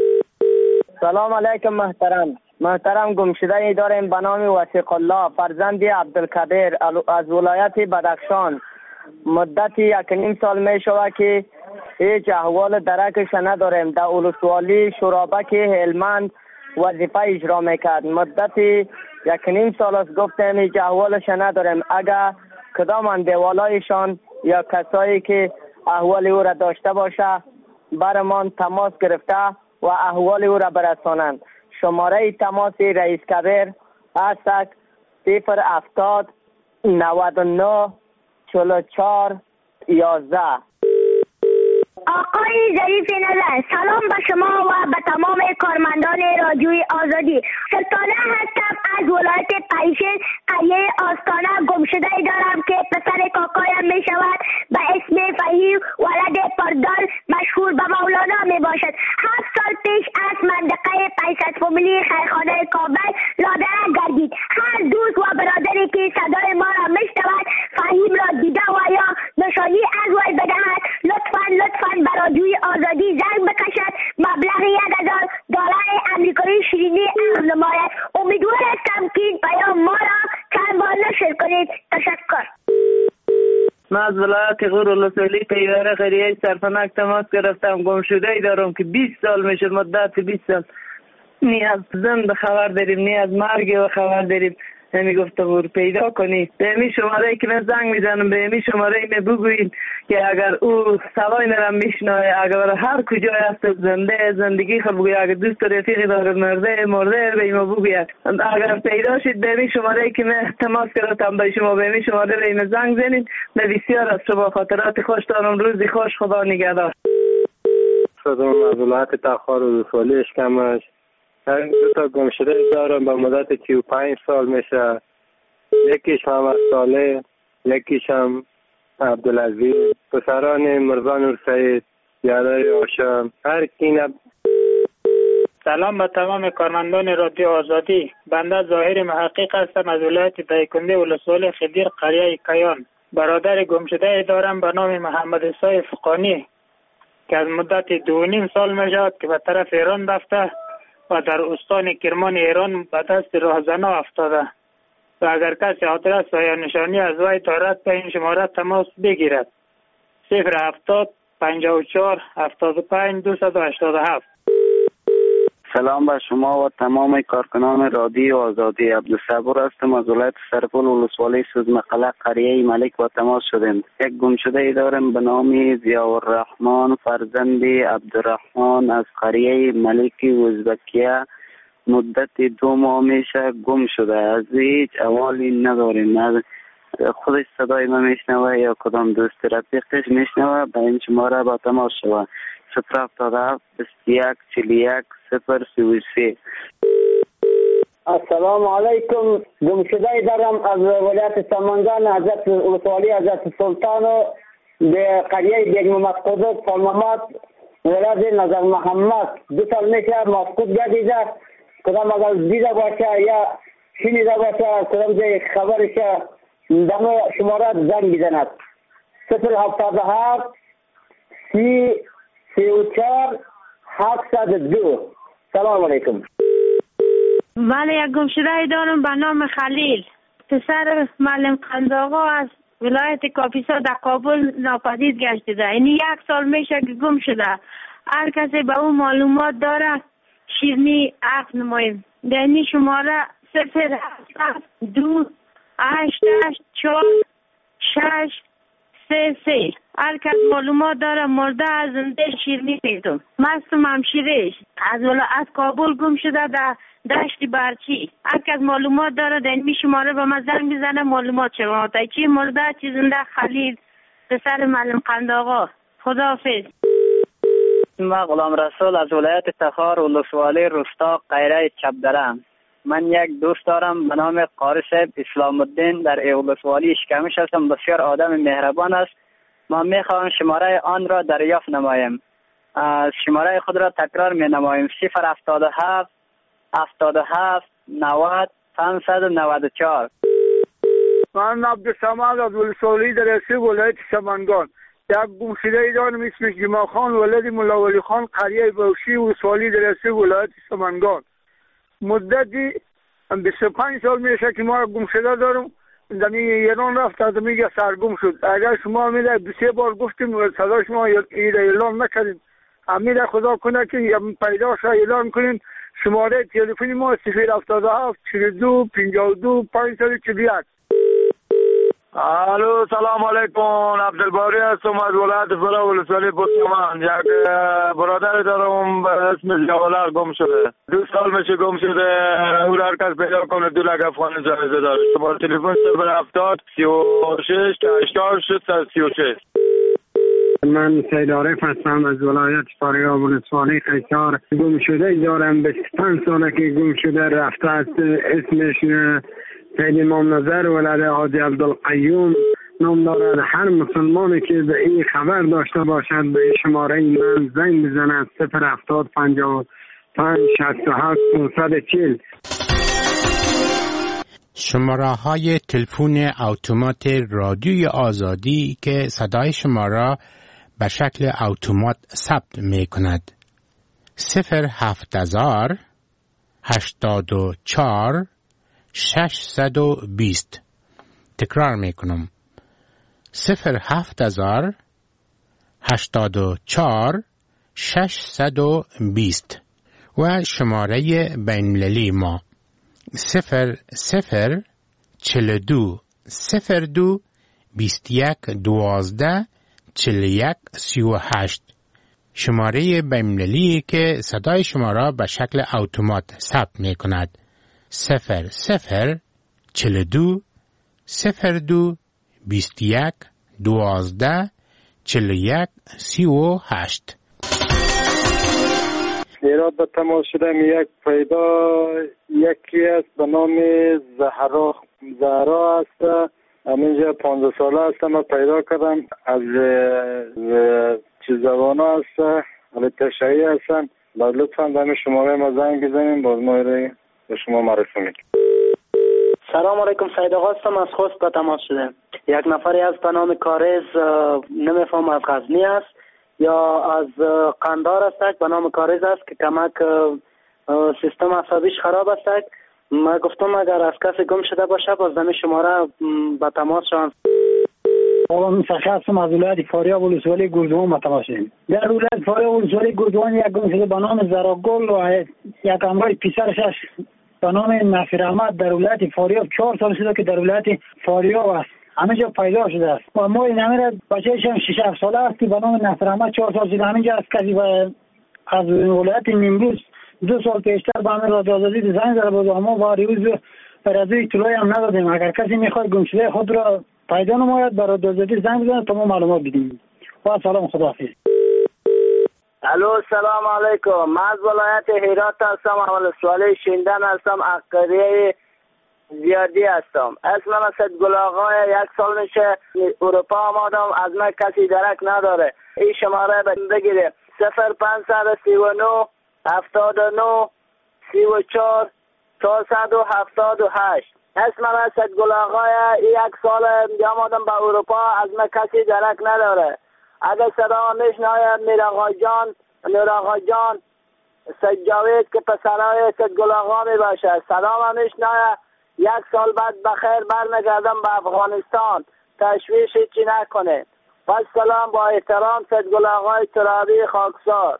سلام علیکم محترم. محترم گمشده داریم به نام وثیق الله فرزند عبدالکبیر از ولایت بدخشان. مدت یک نیم سال می شود که هیچ احوال درکش نداریم. در ولسوالی شورابک هلمند وظیفه اجرا میکرد. مدت یک نیم سال از گفتیم هیچ احوالش نداریم. اگر کدام اندیوالایشان یا کسایی که احوال او را داشته باشه برمان تماس گرفته و احوال او را برسانند. شماره تماس رئیس کبیر است صفر هفتاد نود و نه چهل و چهار یازده. آقای ظریف نظر، سلام به شما و به تمام کارمندان رادیوی آزادی. سلطانه هستم از ولایت پنجشیر قریه آستانه. گمشده دارم که پسر کاکایم می شود به اسم فهیم ولد آزادی زنگ بکشد مبلغ یک هزار دلار امریکایی شیرینی عقد نماید. امیدوار هستم که این پیام ما را چند بار نشر کنید. تشکر. من از ولایت غور ولسوالی پیوره خیریه سرفنک تماس گرفتم. گمشده ای دارم که بیست سال میشه، مدت بیست سال نی از زنده خبر داریم نی از مرگ و خبر داریم. نمی گفته بود پیدا کنی به امی شماره که من زنگ میزنم، به امی شماره می بگوین که اگر او سوای نرم میشنه، اگر هر کجا هست زنده زندگی خود بگوید، اگر دوست رفیقی داره مرده مرده به ایما بگوید. اگر پیدا شد به امی شماره که من تماس گرفتم به شما، به امی شماره به ایما زنگ زنین. من بسیار از شما خاطرات خوش دارم. روزی خوش، خدا نگهدار. شدم از ولایت تخار ولسوالی اشکمش. من دو تا گمشده دارم به مدت سی و پنج سال میشه. یکیش محمد صالح، یکیش هم عبدالعزیز. پسران مرزا نور سعید، یادای آشم. هر کی نب... سلام به تمام کارمندان رادیو آزادی. بنده ظاهر محقق هستم از ولایت دایکنده ولسوالی خدیر قریه کیان. برادر گمشده دارم به نام محمد عیسی فقانی که از مدت دو نیم سال میشد که به طرف ایران رفته و در استان کرمان ایران به دست راهزنا افتاده و اگر کسی آدرس و یا نشانی از وی دارد به این شماره تماس بگیرد. صفر هفتاد پنجاه و چهار هفتاد و پنج دویست و هشتاد و هفت. سلام به شما و تمام کارکنان رادیو آزادی. عبدالصبور هستم از ولایت سرپل ولسوالی سوزمقله قریه ملک و تماس شدیم. یک گمشده ای دارم به نام ضیاءالرحمن فرزند عبدالرحمن از قریه ملک ازبکیه. مدت دو ماه میشه گم شده. از هیچ احوالی نداریم. از خودش صدای ما میشنوه یا کدام دوست رفیقش میشنوه به این شماره با تماس شوه. صفر هفتاد و هفت بیست و یک چهل و یک صفر سی و سه. السلام علیکم. گمشده دارم از ولایت سمنگان، حضرت ولسوالی حضرت سلطان و به قریه بیگ محمد قدس فالمامات ولایت نظر محمد. دو سال میشه مفقود گردیده. کدام اگر دیده باشه یا شنیده باشه کدام جای خبرشه دمو شماره زنگ بزند. صفر هفتاد و هفت سی سی و چهار هفتصد و دو. سلام علیکم. بله، یک گمشده دارم به نام خلیل، پسر معلم قنداغا از ولایت کاپیسا در کابل ناپدید گشته. این یک سال میشه که گم شده. هر کسی به اون معلومات داره شیرنی عقد نماییم. در این شماره صفر هفت دو هشت هشت چهار شش سه سه. هر کس معلومات داره مرده از زنده شیرنی پیدم. مستم همشیرش از ولا از کابل گم شده در دشت برچی. هر کس معلومات داره در این شماره به من زنگ بزنه معلومات شما تا چی مرده چی زنده. خلیل پسر معلم قنداغا. خداحافظ. من غلام رسول از ولایت تخار ولسوالی روستا قیره چپدرم. من یک دوست دارم به نام قاری صاحب اسلام الدین در ولسوالی اشکمش هستم. بسیار آدم مهربان است. ما میخواهم شماره آن را دریافت نمایم. شماره خود را تکرار می نمایم. صفر هفتاد و هفت هفتاد و هفت نود پانصد و نود و چهار. من عبدالصمد از ولسوالی در اسی ولایت سمنگان. یک گمشده ای دارم اسمش جمع خان ولد مولا ولی خان قریه بوشی ولسوالی در اسی ولایت سمنگان. مدتی بیست و پنج سال میشه که ما گمشده دارم. دمی ایران رفت از میگه سرگم شد. اگر شما میده دو سه بار گفتیم صدا شما ایده اعلان نکردیم. امید خدا کنه که پیدا شد اعلان کنین. شماره تلفن ما صفر هفتاد و هفت چهل و دو پنجاه و دو پانصد و چهل و یک. الو سلام علیکم. عبدالباری هستم از ولایت فرا ولسوالی بوتمان. یک برادر دارم به اسم جوالر گم شده. دو سال میشه گم شده. او را هر کس پیدا کنه دو لک افغانی جایزه داره. شماره تلفن صفر هفتاد سی و شش هشتاد شش سی و شش. من سید عارف هستم از ولایت فاریاب ولسوالی قیصر. گم شده دارم بیست و پنج ساله که گم شده رفته است. اسمش سید امام نظر ولد حاجی عبدالقیوم نام دارد. هر مسلمانی که به این خبر داشته باشد به این شماره من زنگ بزند. صفر هفتاد پنجاه و پنج شصت و هفت پانصد و چهل. شماره های تلفن اتومات رادیوی آزادی که صدای شما را به شکل اتومات ثبت می کند. صفر هفت هزار هشتاد و چهار ششصد و بیست. تکرار می کنم. صفر هفت هزار هشتاد و چهار ششصد و بیست و شماره بین‌المللی ما صفر صفر چهل و دو صفر دو بیست و یک دوازده چهل و یک سی و هشت. شماره بین‌المللی که صدای شما را به شکل اتومات ثبت می کند. صفر صفر چهل و دو صفر دو بیست و یک دوازده چهل و یک سی و هشت. ایراد به تماس شدم یک پیدا یکی است به نام زهرا زهرا است. همینجا پانزده ساله است. من پیدا کردم از چه زبانه است ولی تشریعی هستن. باید لطفا دم شماره ما زنگ بزنیم باز ما رو به شما معرفی میکنم. سلام علیکم سید آقا هستم از خوست به تماس شده. یک نفری از به نام کارز نمیفهم از غزنی است یا از قندار است به نام کارز است که کمک سیستم عصبیش خراب است. من گفتم اگر از کسی گم شده باشه باز دم شماره به تماس شوم. آقا من هستم از ولایت فاریاب ولسوالی گردوان به تماس شدیم. در ولایت فاریاب ولسوالی گردوان یک گم شده به نام زراگل و یک همراه پسرش به نام نصیر احمد در ولایت فاریاب چهار سال شده که در ولایت فاریاب است. همینجا پیدا شده است و ما این همه بچه‌ش هم شش هفت ساله است که به نام نصیر احمد چهار سال شده. همینجا از کسی از ولایت نیمروز دو سال پیشتر به همین رادیو آزادی زنگ زده بود و ما با ریوز رادیو اطلاعی هم ندادیم. اگر کسی میخواد گم شده خود را پیدا نماید بر رادیو آزادی زنگ بزنه تا ما معلومات بدیم. و سلام خداحافظ. الو سلام علیکم. من از ولایت هرات هستم. اول سوالی شیندن هستم. عقریه زیادی هستم. اسم من صدگل آقای. یک سال میشه اروپا آمادم. از من کسی درک نداره. این شماره بگیره صفر پنجصد سی و نه هفتاد و نه سی و چهار چهارصد و هفتاد و هشت. اسم من صدگل آقای. یک سال آمادم به اروپا. از من کسی درک نداره. اگر صدا میشناید میر آقا جان نور آقا جان سجاوید که پسرای صدگل آقا می باشه. صدا میشناید. یک سال بعد بخیر برنگردم به افغانستان. تشویش چی نکنه. پس سلام با احترام صدگل آقای ترابی خاکسار.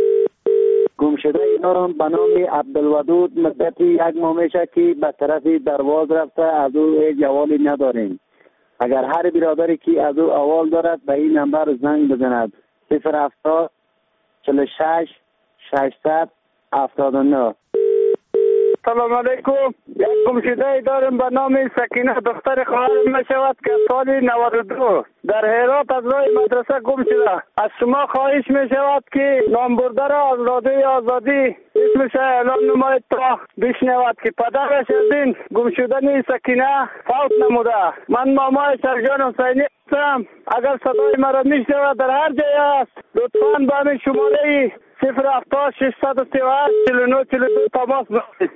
گم شده اینا به نام عبدالودود مدتی یک ماه میشه که به طرف درواز رفته. از او هیچ جوالی نداریم. اگر هر برادری که از او اول دارد به این نمبر زنگ بزند صفر هفتاد چهل و شش ششصد هفتاد و نه. سلام علیکم. یک گمشده دارم به نام سکینه دختر خواهرم میشود که سال نود و دو در هرات از راه مدرسه گم شده. از شما خواهش میشود که نام برده را از رادیو آزادی اسمش اعلام نمایید تا بشنود که پدرش از این گم شدن سکینه فوت نموده. من مامای سرجان حسینی هستم. اگر صدای مرا میشنود در هر جای است لطفاً به همین شماره صفر هفتاد ششصد و سی و هشت چهل و نه چهل و دو تماس بگیرید.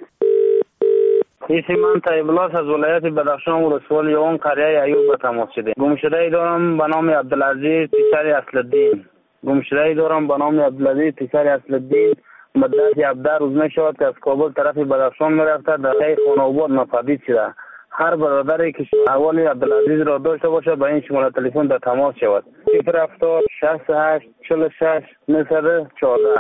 اسم من طیب الله از ولایت بدخشان ولسوالی اون قریه ایوب به تماس شده. گم شده ای دارم به نام عبدالعزیز پسر اصلالدین. گم شده ای دارم به نام عبدالعزیز پسر اصلالدین. مدت هفده روز میشود که از کابل طرف بدخشان میرفته در خانه آباد ناپدید شده. هر برادری که احوال عبدالعزیز را داشته باشه به این شماره تلفن در تماس شود. صفر هفتاد شصت و هشت چهل و شش نهصد و چهارده.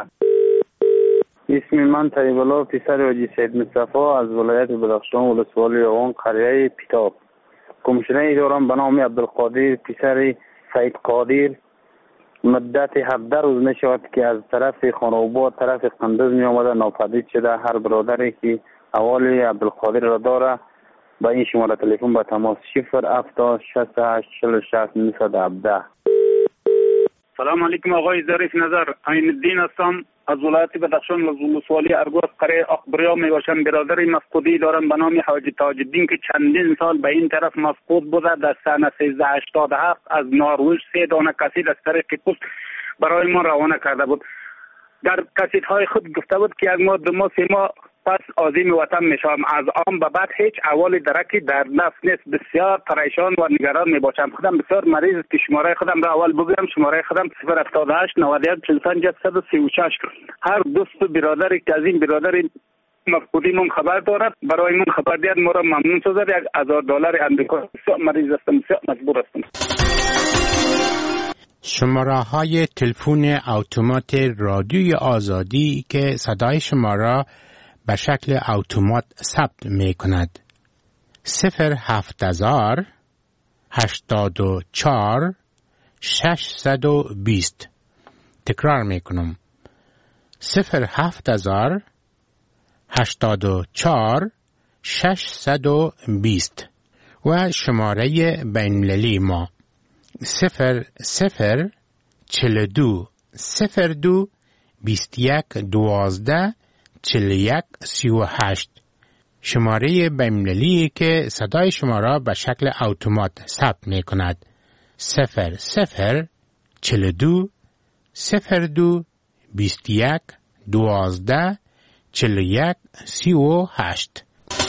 اسم من طیب الله پسر حاجی سید مصطفی از ولایت بدخشان ولسوالی اون قریه پیتاب. گم شده ای دارم به نام عبدالقادر پسر سید قادر. مدت هفده روز می شود که از طرف خانه آباد طرف قندز می آمده ناپدید شده. هر برادری که احوال عبدالقادر را داره با این شماره تلفن با تماس صفر هفتاد شصت و هشت چهل و شش نهصد و هفده. سلام علیکم آقای ظریف نظر. عین الدین هستم از ولایت بدخشان ولسوالی ارگوز قریه اخبریا می باشم. برادری مفقودی دارم به نام حاجی تاج الدین که چندین سال به این طرف مفقود بوده. در سنه سیزده هشتاد و هفت از نروژ سه دانه کسید از طریق پست برای ما روانه کرده بود. در کسیدهای خود گفته بود که یک ماه دو ماه سه ماه پس عازم وطن میشم. از آن به بعد هیچ احوال درکی در نفس نیست. بسیار پریشان و نگران می باشم. خودم بسیار مریض است که شماره خودم را اول بگویم. شماره خودم صفر هفتاد و هشت نود و یک چهل و پنج صد و سی و شش. هر دوست و برادری که از این برادری مفقودی من خبر دارد برای من خبر دهد، ما را ممنون سازد. یک هزار دلار امریکا. بسیار مریض هستم، بسیار مجبور هستم. شماره های تلفن اتومات رادیوی آزادی که صدای شما را به شکل اتومات ثبت می کند: صفر هفت هزار هشتاد و چهار ششصد و بیست. تکرار می کنم: صفر هفت هزار هشتاد و چهار ششصد و بیست. و شماره بین‌المللی ما صفر صفر چهل دو صفر دو بیست یک دوازده چهل یک سی و هشت. شماره بین‌المللی که صدای شما را به شکل اتومات ثبت می کند: صفر صفر چهل دو صفر دو بیست یک دوازده چهل یک سی و هشت.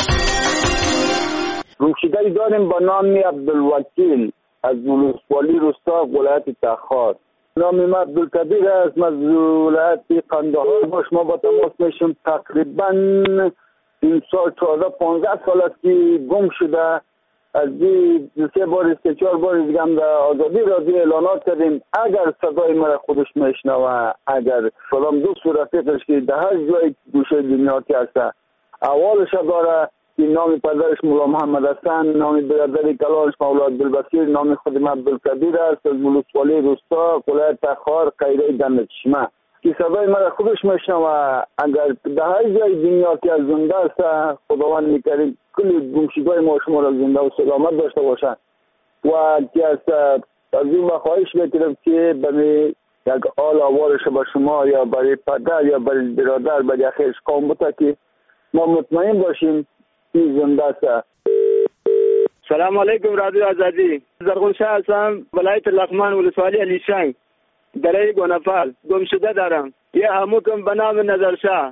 گمشده‌ای داریم با نام عبدالوکیل از ولسوالی رستاق ولایت تخار. نام من عبدالکبیر است. از ولایت قندهار با شما با تماس میشم. تقریبا این سال چهارده پانزده سال است که گم شده. از این سه بار سه چهار بار دیگه هم در آزادی رادیو اعلانات کردیم. اگر صدای مرا خودش میشنوه، اگر فلان دوست و رفیقش که در هر جای گوشه دنیا که هسته اولش داره که نام پدرش مولا محمد حسن، نام برادری کلانش مولا عبدالبصیر، نام خود من عبدالکبیر است از ولسوالی رستاق ولایت تخار قیره دم چشمه که صدای مرا خودش میشنوه. اگر در هر جای دنیا که زنده است خداوند میکریم کلی گمشده‌های ما شما را زنده و سلامت داشته باشند. و که از از این خواهش میکنم که برای یک آل آوارش به شما یا برای پدر یا برای برادر برای خیش قوم بوده که ما مطمئن باشیم که زنده است. سلام علیکم رادیو آزادی. زرغونشاه هستم، ولایت لغمان ولسوالی علیشنگ دره گونفل. گمشده دارم یه هموکم به نام نظرشاه.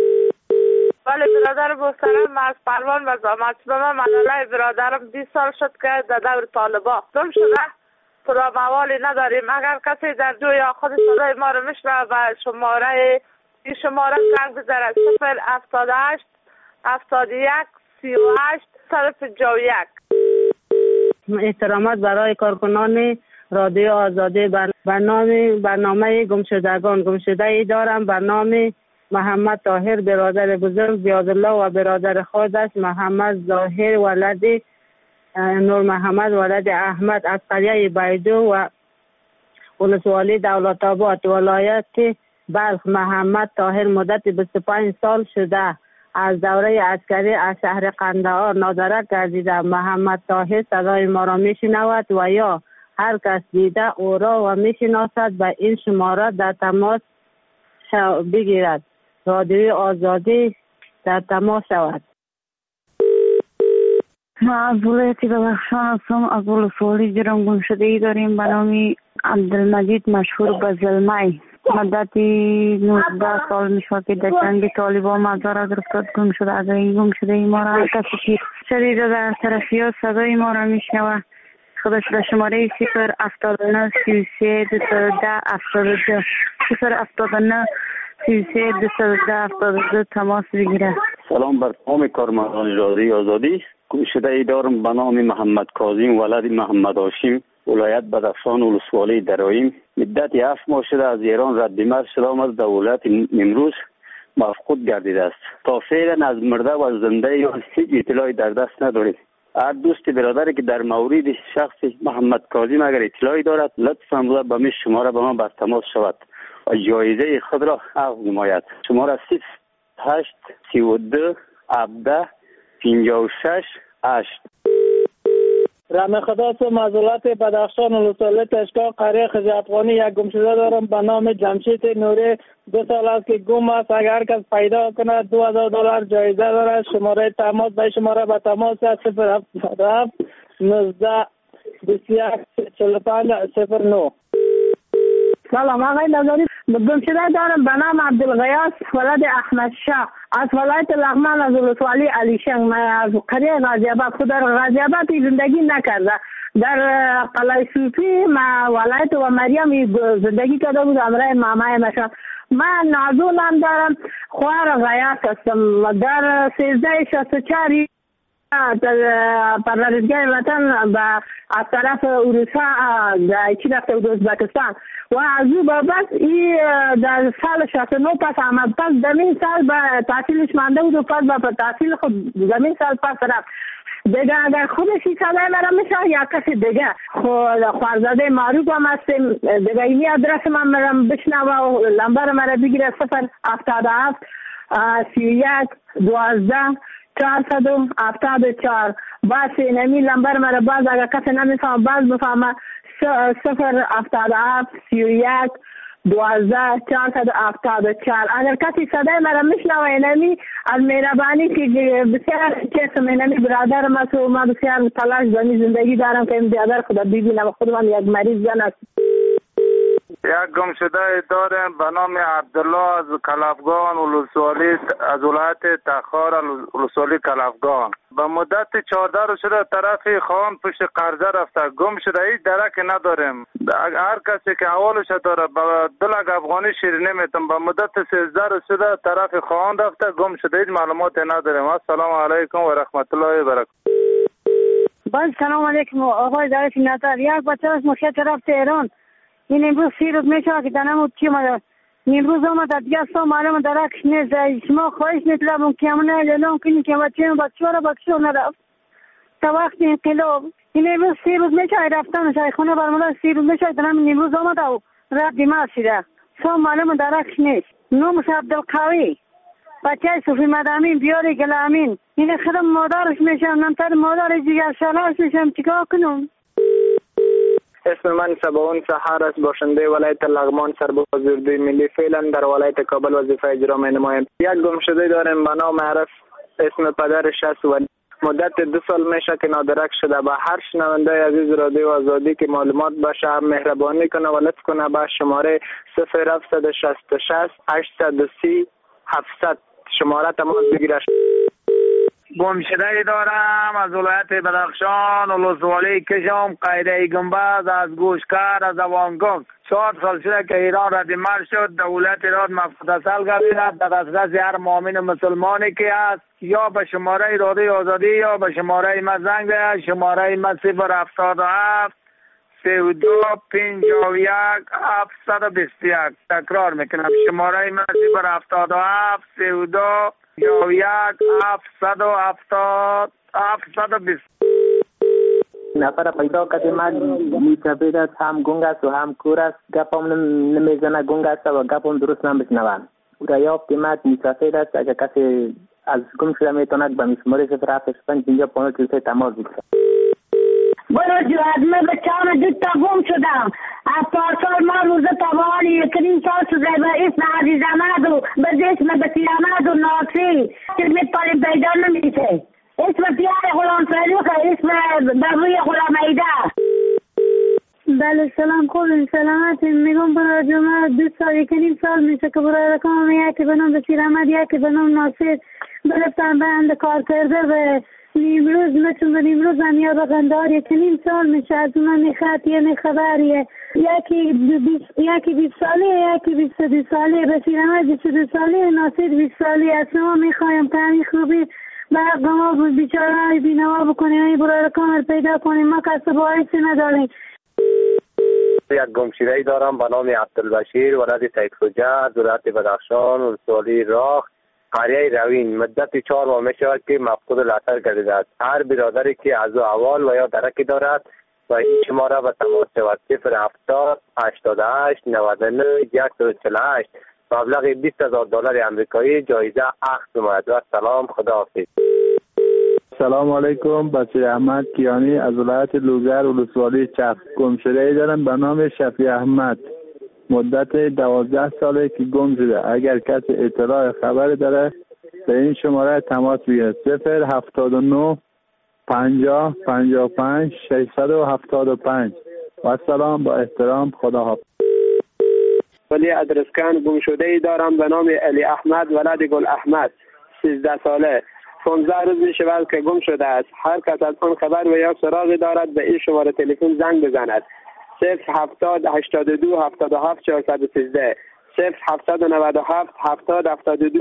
بله برادر محترم، از پروان و زامت به من مناله برادرم بیست سال شد که در دور طالبا گم شده. خدا موالی نداریم. اگر کسی در دو یا خود صدای ما رو میشنوه و شماره این شماره کنگ بذاره صفر هفتاد و هشت هفتاد و یک سی و هشت صد و پنجاه و یک. احترامات برای کارکنان رادیو آزادی. برنامه برنامه گمشدگان. گمشده‌ای دارم برنامه محمد طاهر برادر بزرگ بیادالله و برادر خودش محمد ظاهر ولد نور محمد ولد احمد از قریه بیدو و ولسوالی دولت آباد ولایت بلخ. محمد طاهر مدت بیست و پنج سال شده از دوره عسکری از شهر قندهار نادرک گردیده. محمد طاهر صدای ما را میشنود و یا هر کس دیده او را و میشناسد به این شماره در تماس بگیرد. رادیوی آزادی در تماس شود. ما از ولایت بدخشان هستم، از ولسوالی جرم گمشده‌ای داریم به نام عبدالمجید مشهور به زلمه. مدتی نوزده سال میشه که در جنگ طالبان مزار از رفتاد گم شده. از این گمشده‌ای ما را کسی که شدید در طرفیات صدای ما را میشنوه خودش به شماره صفر هفتاد و نه سی و سه دو صد و ده هفتاد و دو صفر هفتاد و نه سی و سه دو صد و ده هفتاد و دو تماس بگیره. سلام بر تمام کارمندان رادیو آزادی. گمشده‌ای دارم به نام محمد کاظم ولد محمد هاشم ولایت بدخشان ولسوالی درایم. مدت هفت ماه شده از ایران رد مرز شدم. از دولت امروز مفقود گردیده است. تا فعلا از مرده و زنده یا هیچ اطلاعی در دست نداریم. هر دوست برادری که در مورد شخص محمد کاظم اگر اطلاعی دارد لطفاً به من شماره به من بر تماس شود و جایزه خود را عفو نماید. شماره صفر هشت سی و دو هفده پنجاه و شش هشت. رحم خدا تو مزولات بدخشان ولسوالی تشکا قریه خزی افغانی یک گمشده دارم به نام جمشید نوری. دو سال است که گم است. اگر کس پیدا کنه دو هزار دلار جایزه دارد. شماره تماس به شماره به تماس صفر هفت هفت نوزده بیست یک چهل و پنج صفر نه. سلام آقای نظری، گمشده دارم به نام عبدالغیاث ولد احمد شاه از ولایت لغمان از ولسوالی علی شنگ. من از قریه غازی آباد، خود در غازی آباد زندگی نکرده، در قلعه صوفی ما ولایت و مریم زندگی کرده بود امرای مامای مشان. من نازو نام دارم، خوار غیاث هستم، در سیزده شست و چاری پروردگار وطن به از طرف اروسا چی رفته بود ازبکستان و از او بعد ای در سال شصت و نه پس آمد. پس زمین سال به تحصیلش مانده بود و پس به تحصیل خود زمین سال پس رفت دیگه. اگر خودش این صدای مرا میشه یا کسی دیگه خود خوارزاده معروف هم هستیم دیگه، اینی ادرس من مرا بشنوه و لمبر مرا بگیره صفر هفتاد و هفت سی و یک دوازده چهارصد و هفتاد و چهار. باز اینمی لمبر مرا باز اگر کسی نمیفهم باز بفهمه صفر هفتاد و هفت سی و یک دوازده چهارصد و هفتاد و چهار. اگر کسی صدای مرا میشنوه اینمی از مهربانی که بسیار چیزم اینمی برادر ما و ما بسیار تلاش دانی زندگی دارم که این بیادر خدا ببینم. خود من یک مریض زن است. یک گمشده دارم به نام عبدالله از کلافگان ولسوالی از ولایت تخار ولسوالی کلافگان. به مدت چهارده روز شده طرف خان پشت قرضه رفته گم شده، هیچ درکی نداریم. هر کسی که اولش داره به دو لک افغانی شیرینی میتم. به مدت سیزده روز شده طرف خان رفته گم شده، هیچ معلوماتی نداریم. السلام علیکم و رحمت الله و برکاته. باز سلام علیکم آقای ظریف نظر. یک بچه از مشکل رفته ایران، این امروز سی روز میشه که دنمو چی ماده امروز آمده دیگه اصلا معلوم درکش نیست. شما خواهش میتلم که همونه اعلام کنی که بچه هم بچه را بچه نرفت تا وقت انقلاب. این امروز سی روز میشه رفتن شایخونه برمولا سی روز میشه دنم امروز آمده و رفت دیمه شده اصلا معلوم درکش نیست. نومش عبدالقوی بچه صوفی مدامین بیاری گلامین، این خودم مادرش میشم نمتر مادر جگر شلاش میشم چیکار کنم؟ اسم من سباون سحر است، باشنده ولایت لغمان سرباز اردوی ملی، فعلا در ولایت کابل وظیفه اجرا می نمایم. یک گمشده داریم به نام عرف، اسم پدرش است و مدت دو سال میشه که نادرک شده. به هر شنونده عزیز رادیو آزادی که معلومات باشه مهربانی کنه و لطف کنه به شماره صفر هفتصد و شصت و شش هشتصد و سی هفتصد شماره تماس بگیره. گمشده دارم از ولایت بدخشان ولسوالی کشم قیره گنبد از گوشکر از اوانگوک. چهار سال شده که ایران ردیمر شد. دولت ایران مفتصل گردید در دسترس هر مؤمن مسلمانی که است یا به شماره رادیو آزادی یا به شماره ما زنگ ده. شماره ما صفر هفتاد و هفت سی و دو پنجاه و یک هفتصد و بیست و یک. تکرار میکنم شماره ما صفر هفتاد و هفت سی و دو یا یک هفتصد و هفتاد هفتصد و بیست. نفر پیدا کردیم من میتبید است، هم گنگ است و هم کور است. گپم نمیزنه، گنگ است و گپم درست نمیشنوم. او را یافتیم من میتبید است. اگر کسی از گم شده میتوند به شماره صفر هفت پنج اینجا پانوز چلسه تماس بگیرد. برو جو از من بچه هم دو تا گم شدم. از پارسال ما روزه تباهانی یکنیم سال شده به اسم عزیز احمد و به اسم بسیر احمد و ناصری که میتونیم پیدا نمیشه. اسم پیار غلام فروخ، اسم بروی غلام ایده. بله سلام خوبیم سلامتی. میگم برای جمعه دو سال یکنیم سال میشه که برای رکام یکی به نام بسیر احمد یکی به نام ناصر گرفتن بند کار کرده به نیمروز مثل به نیمروز هم یا به غندار یکنیم سال میشه. از اون میخواد یه میخبریه یکی یکی بیست ساله یکی بیست دو ساله بسیر احمد بیست دو ساله ناصر بیست ساله. از شما میخوایم که همین خوبی بعد ما بیچاره های بینوا بکنیم این برای کامل پیدا کنیم. ما کسی باعثی نداریم. یک گمشده دارم به نام عبدالبشیر ولد سید خوجه از ولایت بدخشان ولسوالی راخ قریه روین. مدت چهار ماه می شود که مفقود الاثر گردیده است. هر برادری که از اول و یا درکی دارد و این شماره به تماس شود صفر هفتاد هشتاد و هشت نود و نه صد و چهل و هشت. مبلغ بیست هزار دلار آمریکایی جایزه اخذ نماید. و سلام خداحافظ. سلام علیکم. بسیر احمد کیانی از ولایت لوگر ولسوالی چرخ. گمشده دارم به نام شفیع احمد. مدت دوازده ساله که گم شده. اگر کسی اطلاع خبر داره به این شماره تماس بگیرد صفر هفتاد و نه پنجاه پنجاه و پنج. پنجاه و پنج ولی ادرسکن گم شده ای دارم به نام علی احمد ولد گل احمد، سیزده ساله. پانزده روز می شود که گم شده است. هر کس از آن خبر و یا سراغی دارد به این شماره تلفن زنگ بزند. صفر هفتاد هشتاد و دو هفتاد و هفت چهارصد و سیزده، صفر هفتصد و نود و هفت هفتاد هفتاد و دو.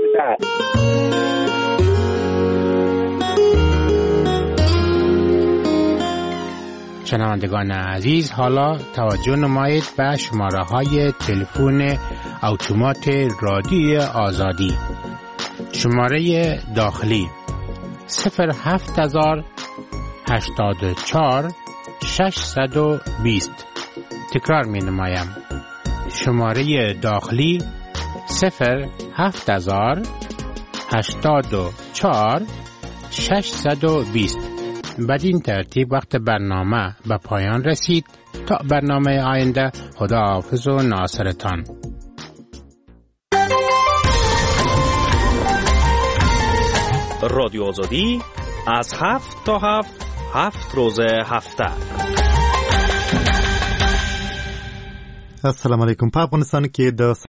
شنوندگان عزیز، حالا توجه نمایید به شماره های تلفن اتومات رادیو آزادی. شماره داخلی صفر هفت هزار هشتاد و چهار ششصد و بیست. تکرار می نمایم. شماره داخلی صفر هفت هزار هشتاد و چهار ششصد و بیست. بدین ترتیب وقت برنامه به پایان رسید. تا برنامه آینده، خدا حافظ و ناصرتان. رادیو آزادی از هفت تا هفت هفت روز هفته. السلام علیکم. په افغانستان کې د